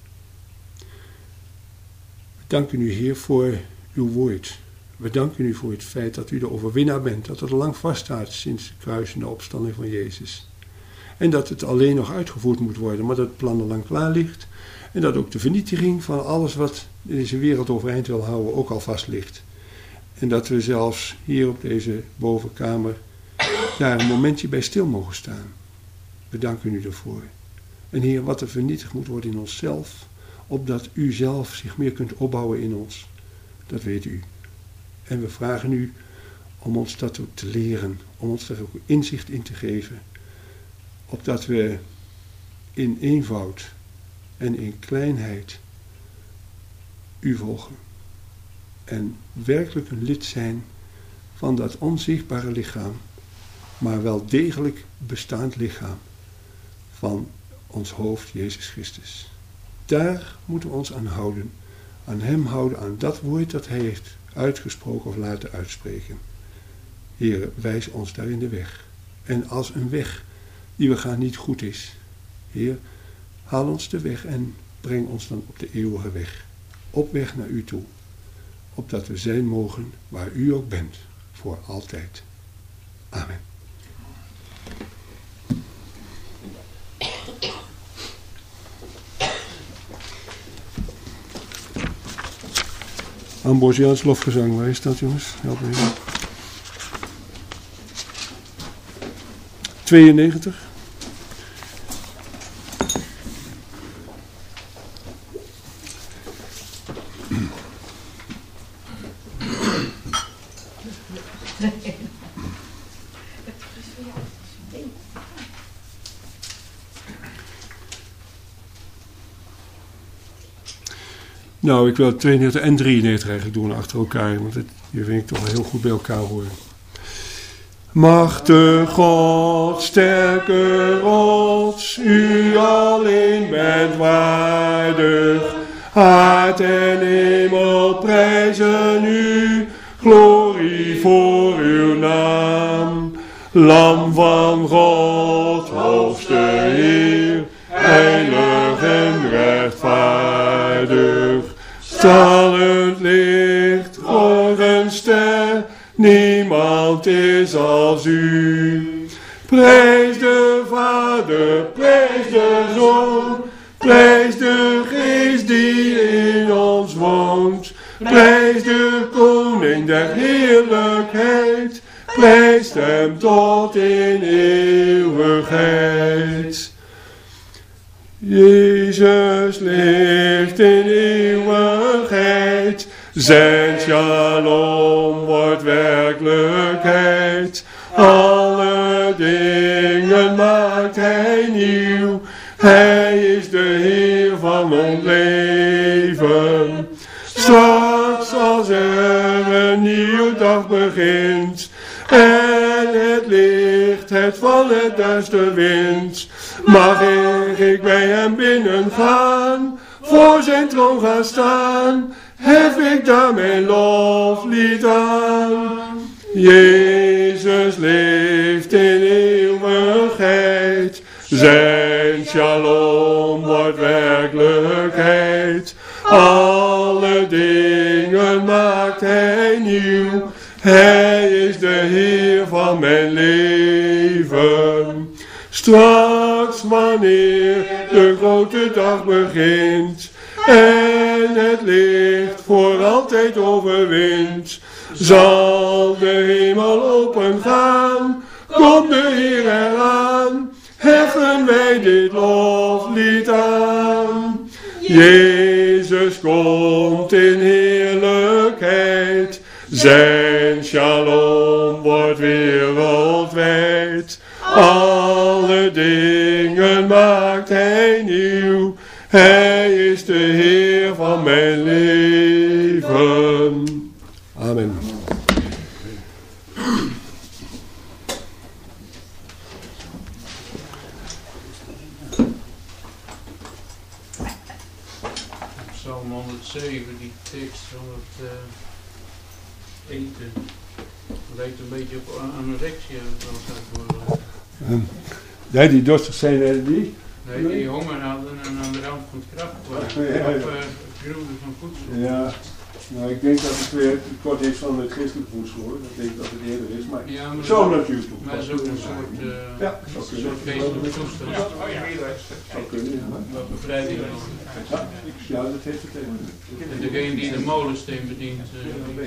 We danken u, Heer, voor uw woord. We danken u voor het feit dat u de overwinnaar bent. Dat het lang vaststaat sinds de kruis en de opstanding van Jezus. En dat het alleen nog uitgevoerd moet worden, maar dat het plan al lang klaar ligt. En dat ook de vernietiging van alles wat deze wereld overeind wil houden ook al vast ligt. En dat we zelfs hier op deze bovenkamer daar een momentje bij stil mogen staan. We danken u daarvoor. En Heer, wat er vernietigd moet worden in onszelf, opdat u zelf zich meer kunt opbouwen in ons, dat weet u. En we vragen u om ons dat ook te leren, om ons daar ook inzicht in te geven, opdat we in eenvoud en in kleinheid u volgen. En werkelijk een lid zijn van dat onzichtbare lichaam, maar wel degelijk bestaand lichaam van ons hoofd Jezus Christus. Daar moeten we ons aan houden, aan hem houden, aan dat woord dat hij heeft uitgesproken of laten uitspreken. Heer, wijs ons daarin de weg. En als een weg die we gaan niet goed is, Heer, haal ons de weg en breng ons dan op de eeuwige weg. Op weg naar u toe. Opdat we zijn mogen waar u ook bent, voor altijd. Amen. Ambrosiaans lofgezang, waar is dat, jongens? Help me even. tweeënnegentig. Nou, ik wil tweeënnegentig en drieënnegentig eigenlijk doen achter elkaar, want het, hier vind ik toch wel heel goed bij elkaar horen. Machtige God, sterke rots, u alleen bent waardig. Aard en hemel prijzen u, glorie voor uw naam. Lam van God, hoogste Heer, heilig en rechtvaardig. Stralend licht, morgenster, niemand is als u. Prijs de Vader, prijs de Zoon, prijs de Geest die in ons woont. Prijs de koning der heerlijkheid. Prijs hem tot in eeuwigheid. Jezus leeft in eeuwigheid. Zijn shalom wordt werkelijkheid. Alle dingen maakt hij nieuw. Hij is de Heer van ons leven. Straks als er een nieuwe dag begint en het licht het van het duister wint, mag ik bij hem binnen gaan, voor zijn troon gaan staan, hef ik daar mijn loflied aan. Jezus leeft in eeuwigheid, zijn shalom wordt werkelijkheid. Alle dingen maakt hij nieuw, hij is de Heer van mijn leven. Straks wanneer de grote dag begint en het licht voor altijd overwint, zal de hemel opengaan, komt de Heer eraan, heffen wij dit loflied aan. Jezus komt in heerlijkheid, zijn shalom wordt wereldwijd. Alle dingen maakt hij nieuw, hij is de Heer van mijn leven. Amen. Psalm honderdzeven, die tekst van het uh, eten, lijkt een beetje op anorexia. Um, ja, die dorstig zijn er die? Nee, die honger hadden en aan de rand van het graf waren. Ja, ja, ja. Of uh, gruwde van voedsel. Ja, nou ik denk dat het weer kort is van het christelijk voedsel hoor. Dat denk ik dat het eerder is, maar, Ja, maar zo natuurlijk. Maar het is ook een soort, uh, Ja, een zou kunnen. soort geestelijke toestand. Zou kunnen, ja. Wat bevrijding nog. Ja, ja, dat heeft het even. En degene die de molensteen bedient. Uh,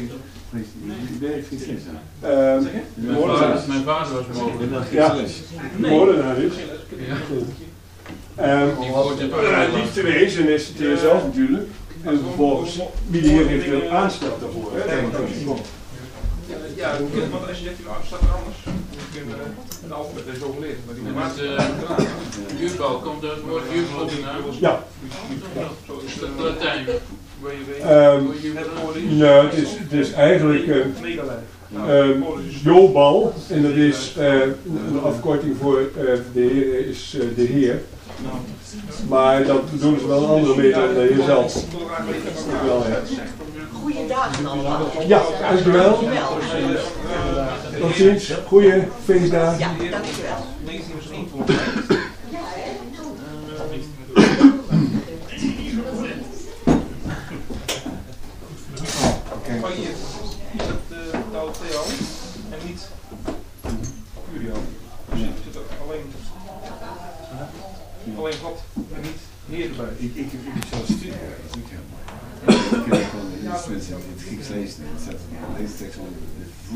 Uh, mijn, vader, mijn vader was molenaar. Ja, molenaar is. Ja. Um, uh, die te wezen is het Heer zelf natuurlijk. En vervolgens wie de Heer heeft wil aanstelt daarvoor. Hè? Ja, want als je zegt, nou, staat er anders. Een alfabet is zo geleerd. Maar die Met uh, jubal, komt het woord jubal vandaan? Ja. Is dat Latijn? Um, nou, het is, het is eigenlijk uh, uh, Jobal. En dat is uh, een afkorting voor uh, de Heer is uh, de Heer. Maar dat doen ze wel een andere mee dan de Heer zelf. Wel, ja. Goeie dagen allemaal. Ja, dankjewel. Tot ziens. Goeie feestdagen. Ja, dankjewel. Maar hier, hier zit de Tao Te Ching en niet Curio. Dus er zit er alleen, alleen God en niet Heer erbij. Ik, ik, ik heb zelf studie, dat is niet helemaal. Ik heb gewoon de mensen in het Grieks lezen en het staat in deze tekst van